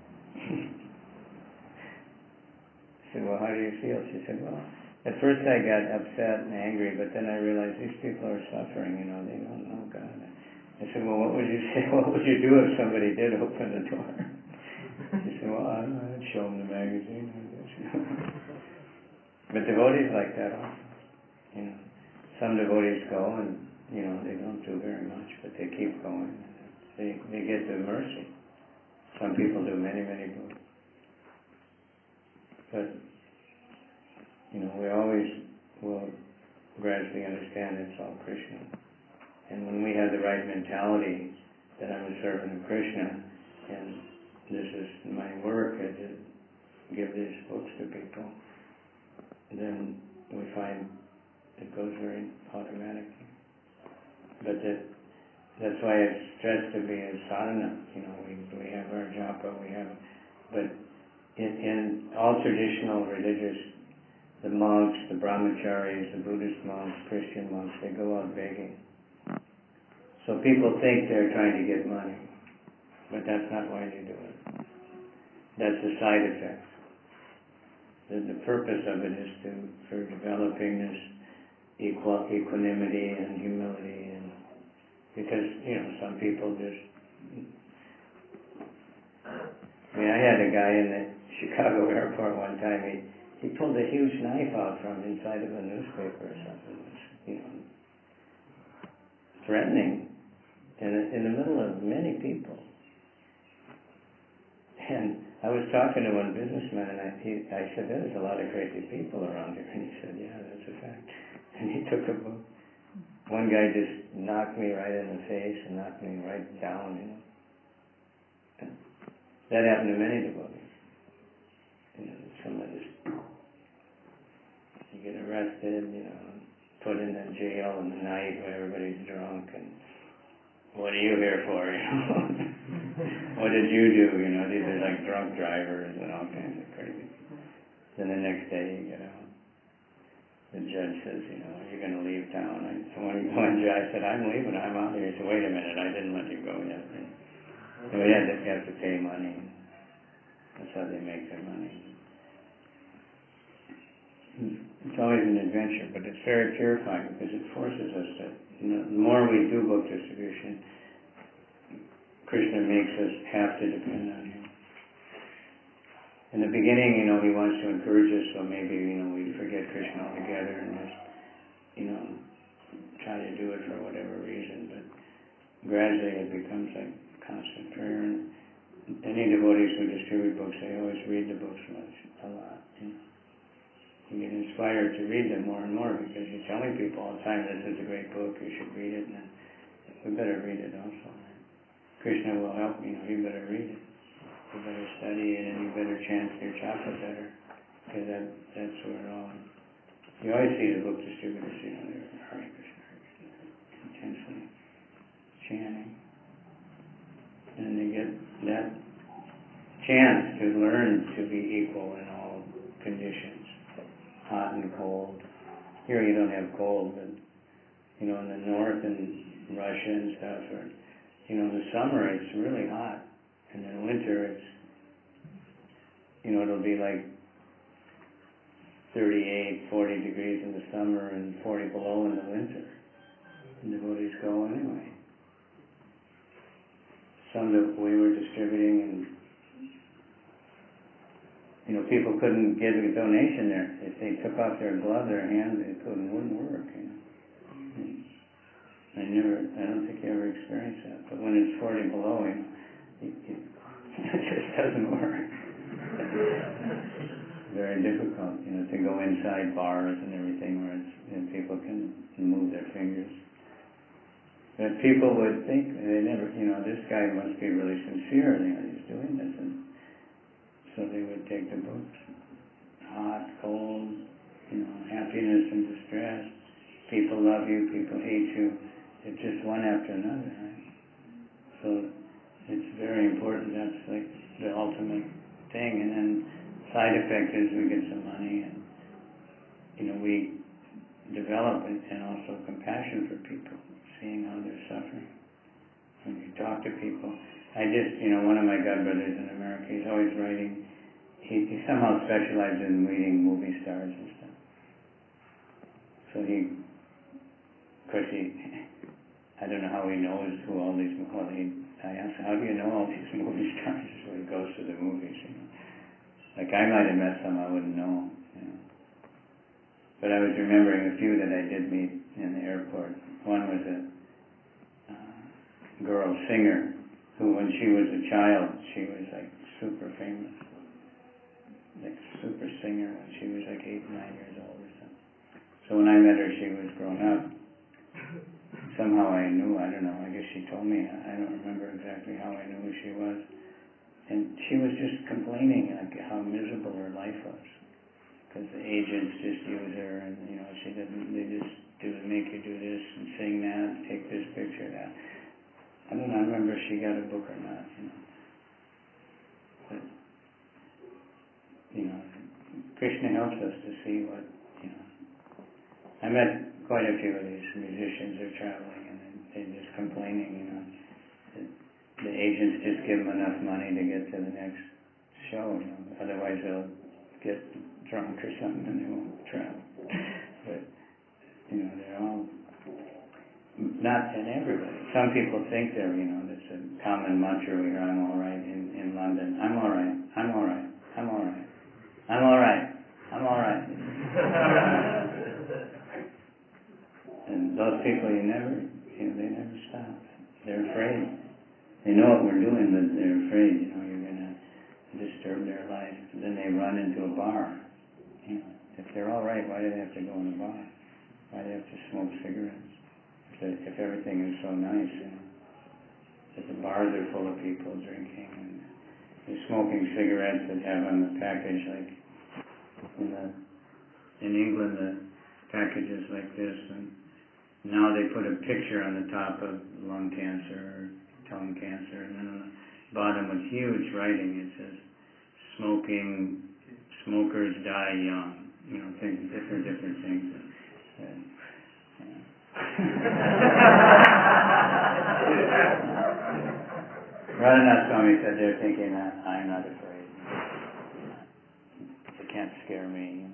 I said, "Well, how do you feel?" She said, "Well, at first I got upset and angry, but then I realized these people are suffering, you know, they don't know God." I said, "Well, what would you say, what would you do if somebody did open the door?" She said, "Well, I don't know, I'd show them the magazine, I guess." But devotees like that also, you know. Some devotees go and, you know, they don't do very much, but they keep going. They, they get the mercy. Some people do many, many books. But, you know, we always will gradually understand it's all Krishna. And when we have the right mentality that I'm a servant of Krishna, and this is my work, I to give these books to people, then we find it goes very automatically. But that, that's why it's stressed to be a sadhana. You know, we, we have our japa, we have, but in, in all traditional religious, the monks, the brahmacharis, the Buddhist monks, Christian monks, they go out begging. So people think they're trying to get money, but that's not why they do it. That's a side effect. The, the purpose of it is to for developing this equal, equanimity and humility, and because, you know, some people just, I mean, I had a guy in the Chicago airport one time, he, he pulled a huge knife out from inside of a newspaper or something, it was, you know, threatening in, in the middle of many people. And I was talking to one businessman, and I, he, I said, "There's a lot of crazy people around here." And he said, "Yeah, that's a fact." And he took a book. One guy just knocked me right in the face and knocked me right down, you know. And that happened to many devotees. You know, someone just, you get arrested, you know, put in the jail in the night where everybody's drunk, and what are you here for, you know? What did you do, you know? These are like drunk drivers and all kinds of crazy. Then the next day you get out. The judge says, you know, "Are you going to leave town?" And one, one judge said, "I'm leaving, I'm out here." He said, "Wait a minute, I didn't let you go yet." So yeah, they have to pay money. That's how they make their money. It's always an adventure, but it's very purifying because it forces us to, you know, the more we do book distribution, Krishna makes us have to depend on Him. In the beginning, you know, He wants to encourage us, so maybe, you know, we forget Krishna altogether and just, you know, try to do it for whatever reason, but gradually it becomes like constant prayer. And any devotees who distribute books, they always read the books much, a lot, you know. You get inspired to read them more and more because you're telling people all the time, "This is a great book, you should read it," and then we better read it also. Right? Krishna will help you, know, you better read it. You better study it, and you better chant your japa better, because that, that's where it all, you always see the book distributors, you know, they're Hare Krishna, Hare Krishna, intensely chanting. And they get that chance to learn to be equal in all conditions, hot and cold. Here you don't have cold, but, you know, in the north and Russia and stuff, or, you know, in the summer it's really hot. And in winter, it's, you know, it'll be like thirty-eight, forty degrees in the summer and forty below in the winter. And devotees go anyway. Some that we were distributing, and you know, people couldn't give a donation there. If they took off their glove, their hand, it couldn't, wouldn't work. You know, I never, I don't think you ever experienced that. But when it's forty below, you know, it, it, it just doesn't work. Very difficult, you know, to go inside bars and everything where it's, you know, people can move their fingers. But people would think, they never, you know, this guy must be really sincere, you know, he's doing this. And so they would take the books, hot, cold, you know, happiness and distress. People love you, people hate you. It's just one after another, right? So it's very important. That's like the ultimate thing. And then side effect is we get some money, and you know, we develop and, and also compassion for people, seeing how they're suffering. When you talk to people, I just, you know, one of my godbrothers in America, he's always writing. He, he somehow specializes in meeting movie stars and stuff. So he, of course, he, I don't know how he knows who all these. Well, he, I asked, how do you know all these movie stars? So he goes to the movies, you know. Like I might have met some I wouldn't know, you know. But I was remembering a few that I did meet in the airport. One was a uh, girl singer who, when she was a child, she was like super famous, like super singer when she was like eight, nine years old or something. So when I met her, she was grown up. Somehow I knew, I don't know, I guess she told me, I don't remember exactly how I knew who she was. And she was just complaining like how miserable her life was, because the agents just use her, and you know, she doesn't. They just do make you do this and sing that, take this picture, that. I don't know. I remember if she got a book or not. You know, but you know, Krishna helps us to see what you know. I met quite a few of these musicians. They're traveling and they're just complaining. You know. The agents just give them enough money to get to the next show, you know. Otherwise they'll get drunk or something and they won't travel. But, you know, they're all, not in everybody. Some people think they're, you know, that's a common mantra we hear, I'm all right in, in London. I'm all right, I'm all right, I'm all right, I'm all right, I'm all right. And those people, you never, you know, they never stop. They're afraid. They know what we're doing, but they're afraid, you know, you're going to disturb their life. And then they run into a bar. You know, if they're all right, why do they have to go in a bar? Why do they have to smoke cigarettes? If, they, if everything is so nice, you know. If the bars are full of people drinking and they're smoking cigarettes that have on the package, like in, the, in England, the package is like this, and now they put a picture on the top of lung cancer, tongue cancer, and then on the bottom with huge writing it says, smoking, smokers die young, you know, things, different, different things. And, uh, Radhanath Swami said they're thinking that I'm not afraid. They can't scare me.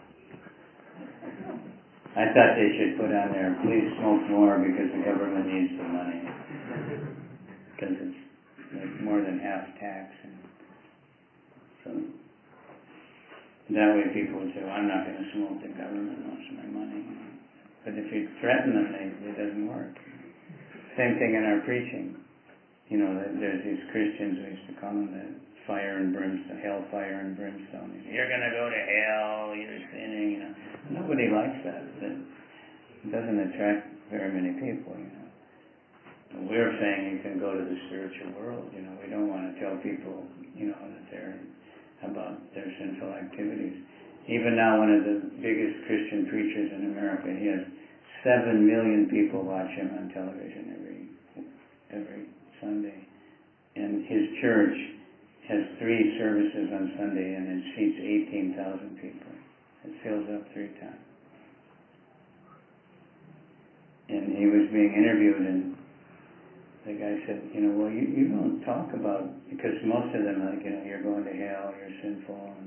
I thought they should put on there, please smoke more because the government needs the money. Because it's like more than half tax. And so that way people would say, well, I'm not going to smoke, the government wants my money. But if you threaten them, they, it doesn't work. Same thing in our preaching. You know, there's these Christians, we used to call them the fire and brimstone, hellfire and brimstone. You're going to go to hell, you're sinning. You know. Nobody likes that. It doesn't attract very many people, you know. We're saying you can go to the spiritual world. You know, we don't want to tell people, you know, that they're about their sinful activities. Even now, one of the biggest Christian preachers in America, he has seven million people watch him on television every every Sunday, and his church has three services on Sunday, and it seats eighteen thousand people. It fills up three times. And he was being interviewed, and the guy said, you know, well, you, you don't talk about, because most of them, like, you know, you're going to hell, you're sinful. And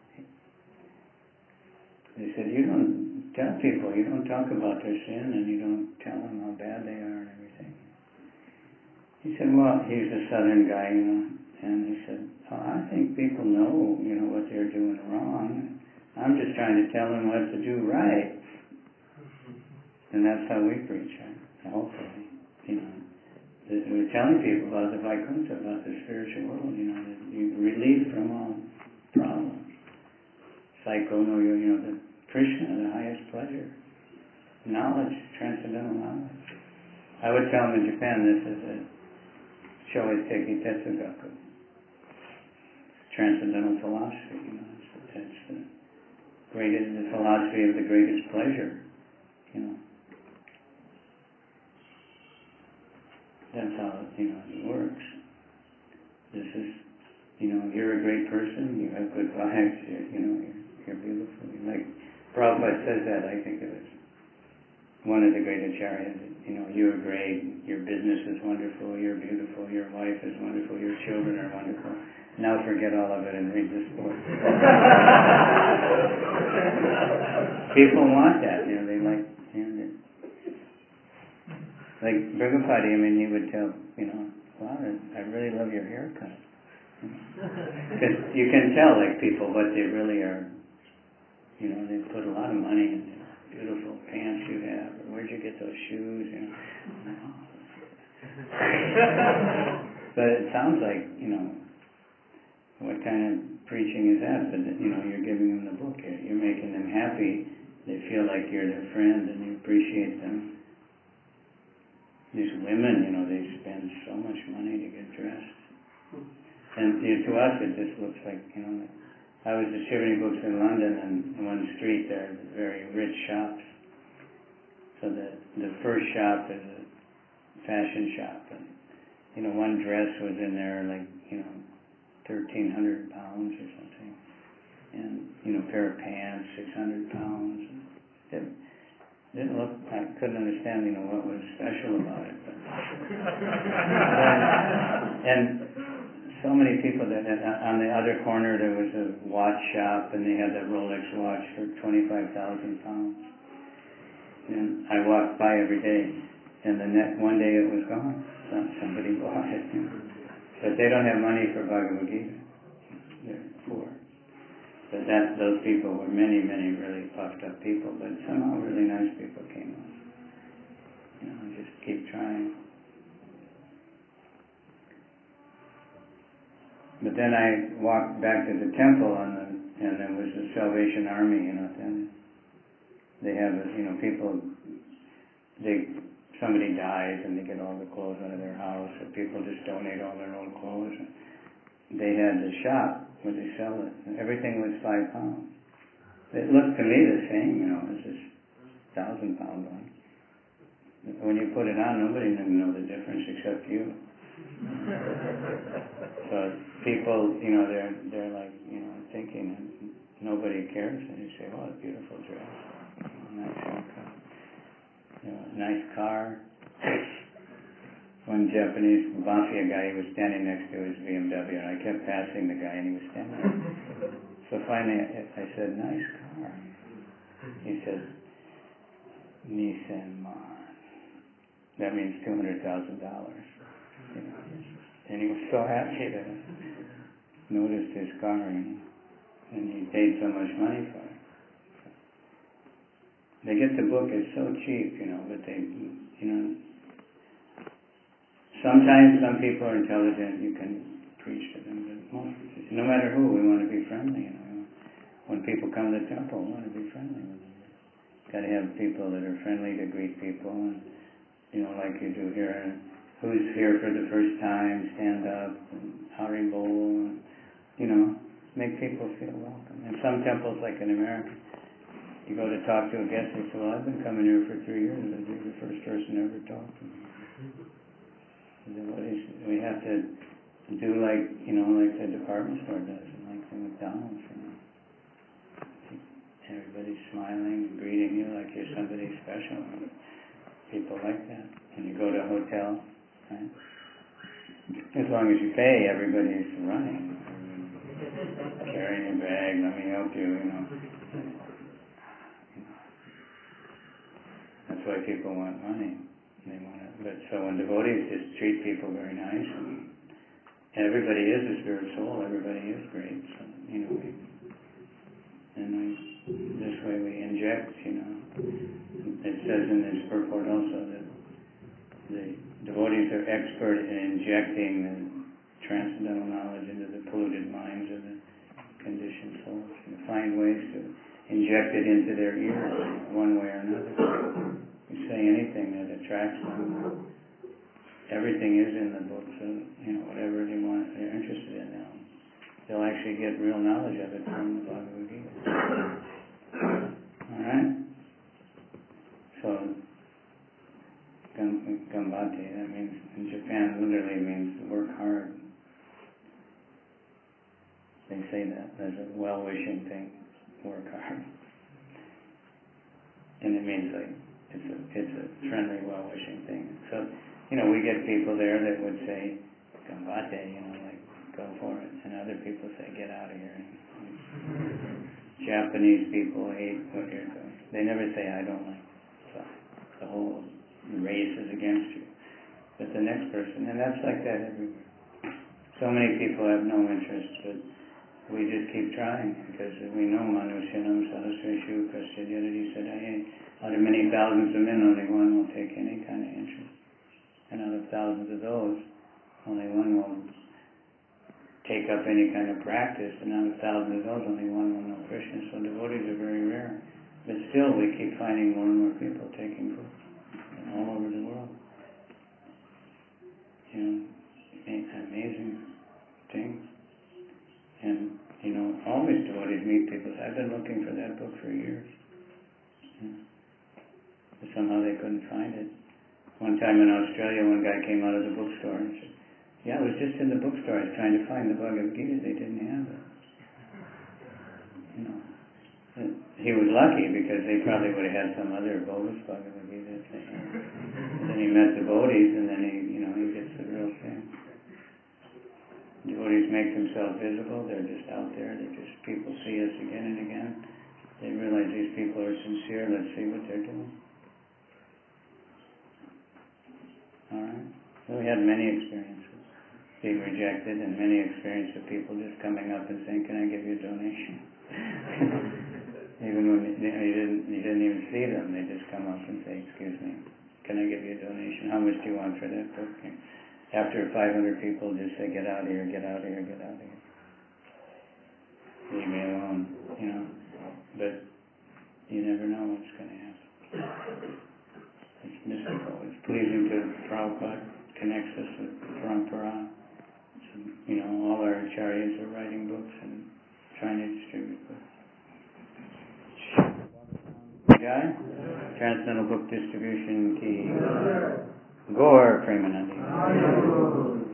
they said, you don't tell people, you don't talk about their sin, and you don't tell them how bad they are and everything. He said, well, he's a southern guy, you know, and he said, oh, I think people know, you know, what they're doing wrong. I'm just trying to tell them what to do right. And that's how we preach, right? Hopefully, you know. We're telling people about the Vaikuntha, about the spiritual world, you know, that you relief from all problems. Psycho, no, you know, the Krishna, the highest pleasure. Knowledge, transcendental knowledge. I would tell them in Japan, this is a Shoei Teki Tetsugaku. Transcendental philosophy, you know, it's, it's the greatest, the philosophy of the greatest pleasure, you know. That's how, you know, it works. This is, you know, you're a great person, you have good vibes, you're, you know, you're, you're beautiful. Like Prabhupada says that, I think it was one of the great acharyas, you know, you're great, your business is wonderful, you're beautiful, your wife is wonderful, your children are wonderful. Now forget all of it and read this book. People want that, you know, they like, you know, they, like Brigapati, I mean, he would tell, you know, wow, I really love your haircut. Because you can tell, like, people what they really are, you know, they put a lot of money in the beautiful pants you have, or where'd you get those shoes, you know. But it sounds like, you know, what kind of preaching is that? But, you know, you're giving them the book, you're making them happy, they feel like you're their friend and you appreciate them. These women, you know, they spend so much money to get dressed. And you know, to us it just looks like, you know, I was distributing books in London, and on one street there are very rich shops. So the the first shop is a fashion shop. And, you know, one dress was in there like, you know, thirteen hundred pounds or something. And, you know, a pair of pants, six hundred pounds. It, Didn't look, I couldn't understand, you know, what was special about it. But and so many people that, on the other corner there was a watch shop, and they had that Rolex watch for twenty-five thousand pounds. And I walked by every day, and the next, one day it was gone. Somebody bought it. You know. But they don't have money for Bhagavad Gita. They're poor. But that, those people were many, many really puffed up people, but somehow really nice people came up. You know, just keep trying. But then I walked back to the temple, and, the, and there was the Salvation Army, you know, and they have, you know, people, they, somebody dies and they get all the clothes out of their house, or people just donate all their old clothes. They had the shop where they sell it, and everything was five pounds. It looked to me the same, you know, as this thousand pound one. When you put it on, nobody knew know the difference except you. So people, you know, they're they're like, you know, thinking, and nobody cares, and you say, well, a beautiful dress, nice haircut, you know, nice car. One Japanese mafia guy, he was standing next to his B M W, and I kept passing the guy, and he was standing there. So finally, I, I said, nice car. He says, Nissan Man. That means two hundred thousand dollars. You know, and he was so happy that I noticed his car, you know, and he paid so much money for it. They get the book, it's so cheap, you know, but they, you know, sometimes some people are intelligent, you can preach to them, but most, no matter who, we want to be friendly, you know. When people come to the temple, we want to be friendly with them. Got to have people that are friendly to greet people, and, you know, like you do here, and who's here for the first time, stand up, and Hari Bol, and, you know, make people feel welcome. In some temples, like in America, you go to talk to a guest, they say, well, I've been coming here for three years, and you're the first person ever talked to me. We have to do like, you know, like the department store does, and like the McDonald's, you know. Everybody's smiling and greeting you like you're somebody special. People like that. When you go to a hotel, right? As long as you pay, everybody's running. Carrying your bag, let me help you, you know. That's why people want money. They want it. But so when devotees just treat people very nice, and everybody is a spirit soul, everybody is great. So, you know, we, and we, this way we inject, you know. It says in this purport also that the devotees are expert in injecting the transcendental knowledge into the polluted minds of the conditioned souls. You find ways to inject it into their ears one way or another. You say anything that attracts them. Everything is in the book, so you know whatever they want, they're interested in now. They'll actually get real knowledge of it from the Bhagavad Gita. All right. So gambate, that means in Japan literally means work hard. They say that as a well-wishing thing, work hard. And it means like, it's a, it's a friendly, well-wishing thing. So, you know, we get people there that would say, gambate, you know, like, go for it. And other people say, get out of here. Japanese people hate what you're doing. They never say, I don't like it. So, the whole race is against you. But the next person, and that's like that everywhere. So many people have no interest, but we just keep trying, because we know Manusyanam Sahasreshu Prasyadhyati Sadhaye. Out of many thousands of men, only one will take any kind of interest. And out of thousands of those, only one will take up any kind of practice. And out of thousands of those, only one will know Krishna. So devotees are very rare. But still, we keep finding more and more people taking books all over the world. You know, amazing things. And, you know, always devotees meet people. I've been looking for that book for years. Yeah. But somehow they couldn't find it. One time in Australia, one guy came out of the bookstore and said, yeah, I was just in the bookstore. I was trying to find the Bhagavad Gita. They didn't have it. You know, he was lucky because they probably would have had some other bogus Bhagavad Gita. And then he met the devotees, and then he, you know, he gets the real thing. Devotees make themselves visible. They're just out there. They just, people see us again and again. They realize these people are sincere. Let's see what they're doing. All right. So we had many experiences being rejected, and many experiences of people just coming up and saying, "Can I give you a donation?" Even when you, know, you didn't, you didn't even see them, they just come up and say, "Excuse me, can I give you a donation? How much do you want for that book?" After five hundred people just say, "Get out of here, get out of here, get out of here. Leave me alone," you know. But you never know what's going to happen. It's mystical. It's pleasing to Prabhupada. Connects us with Parampara. So, you know, all our acharyas are writing books and trying to distribute books. Jai? Transcendental Book Distribution Key. Gaur Premanandi.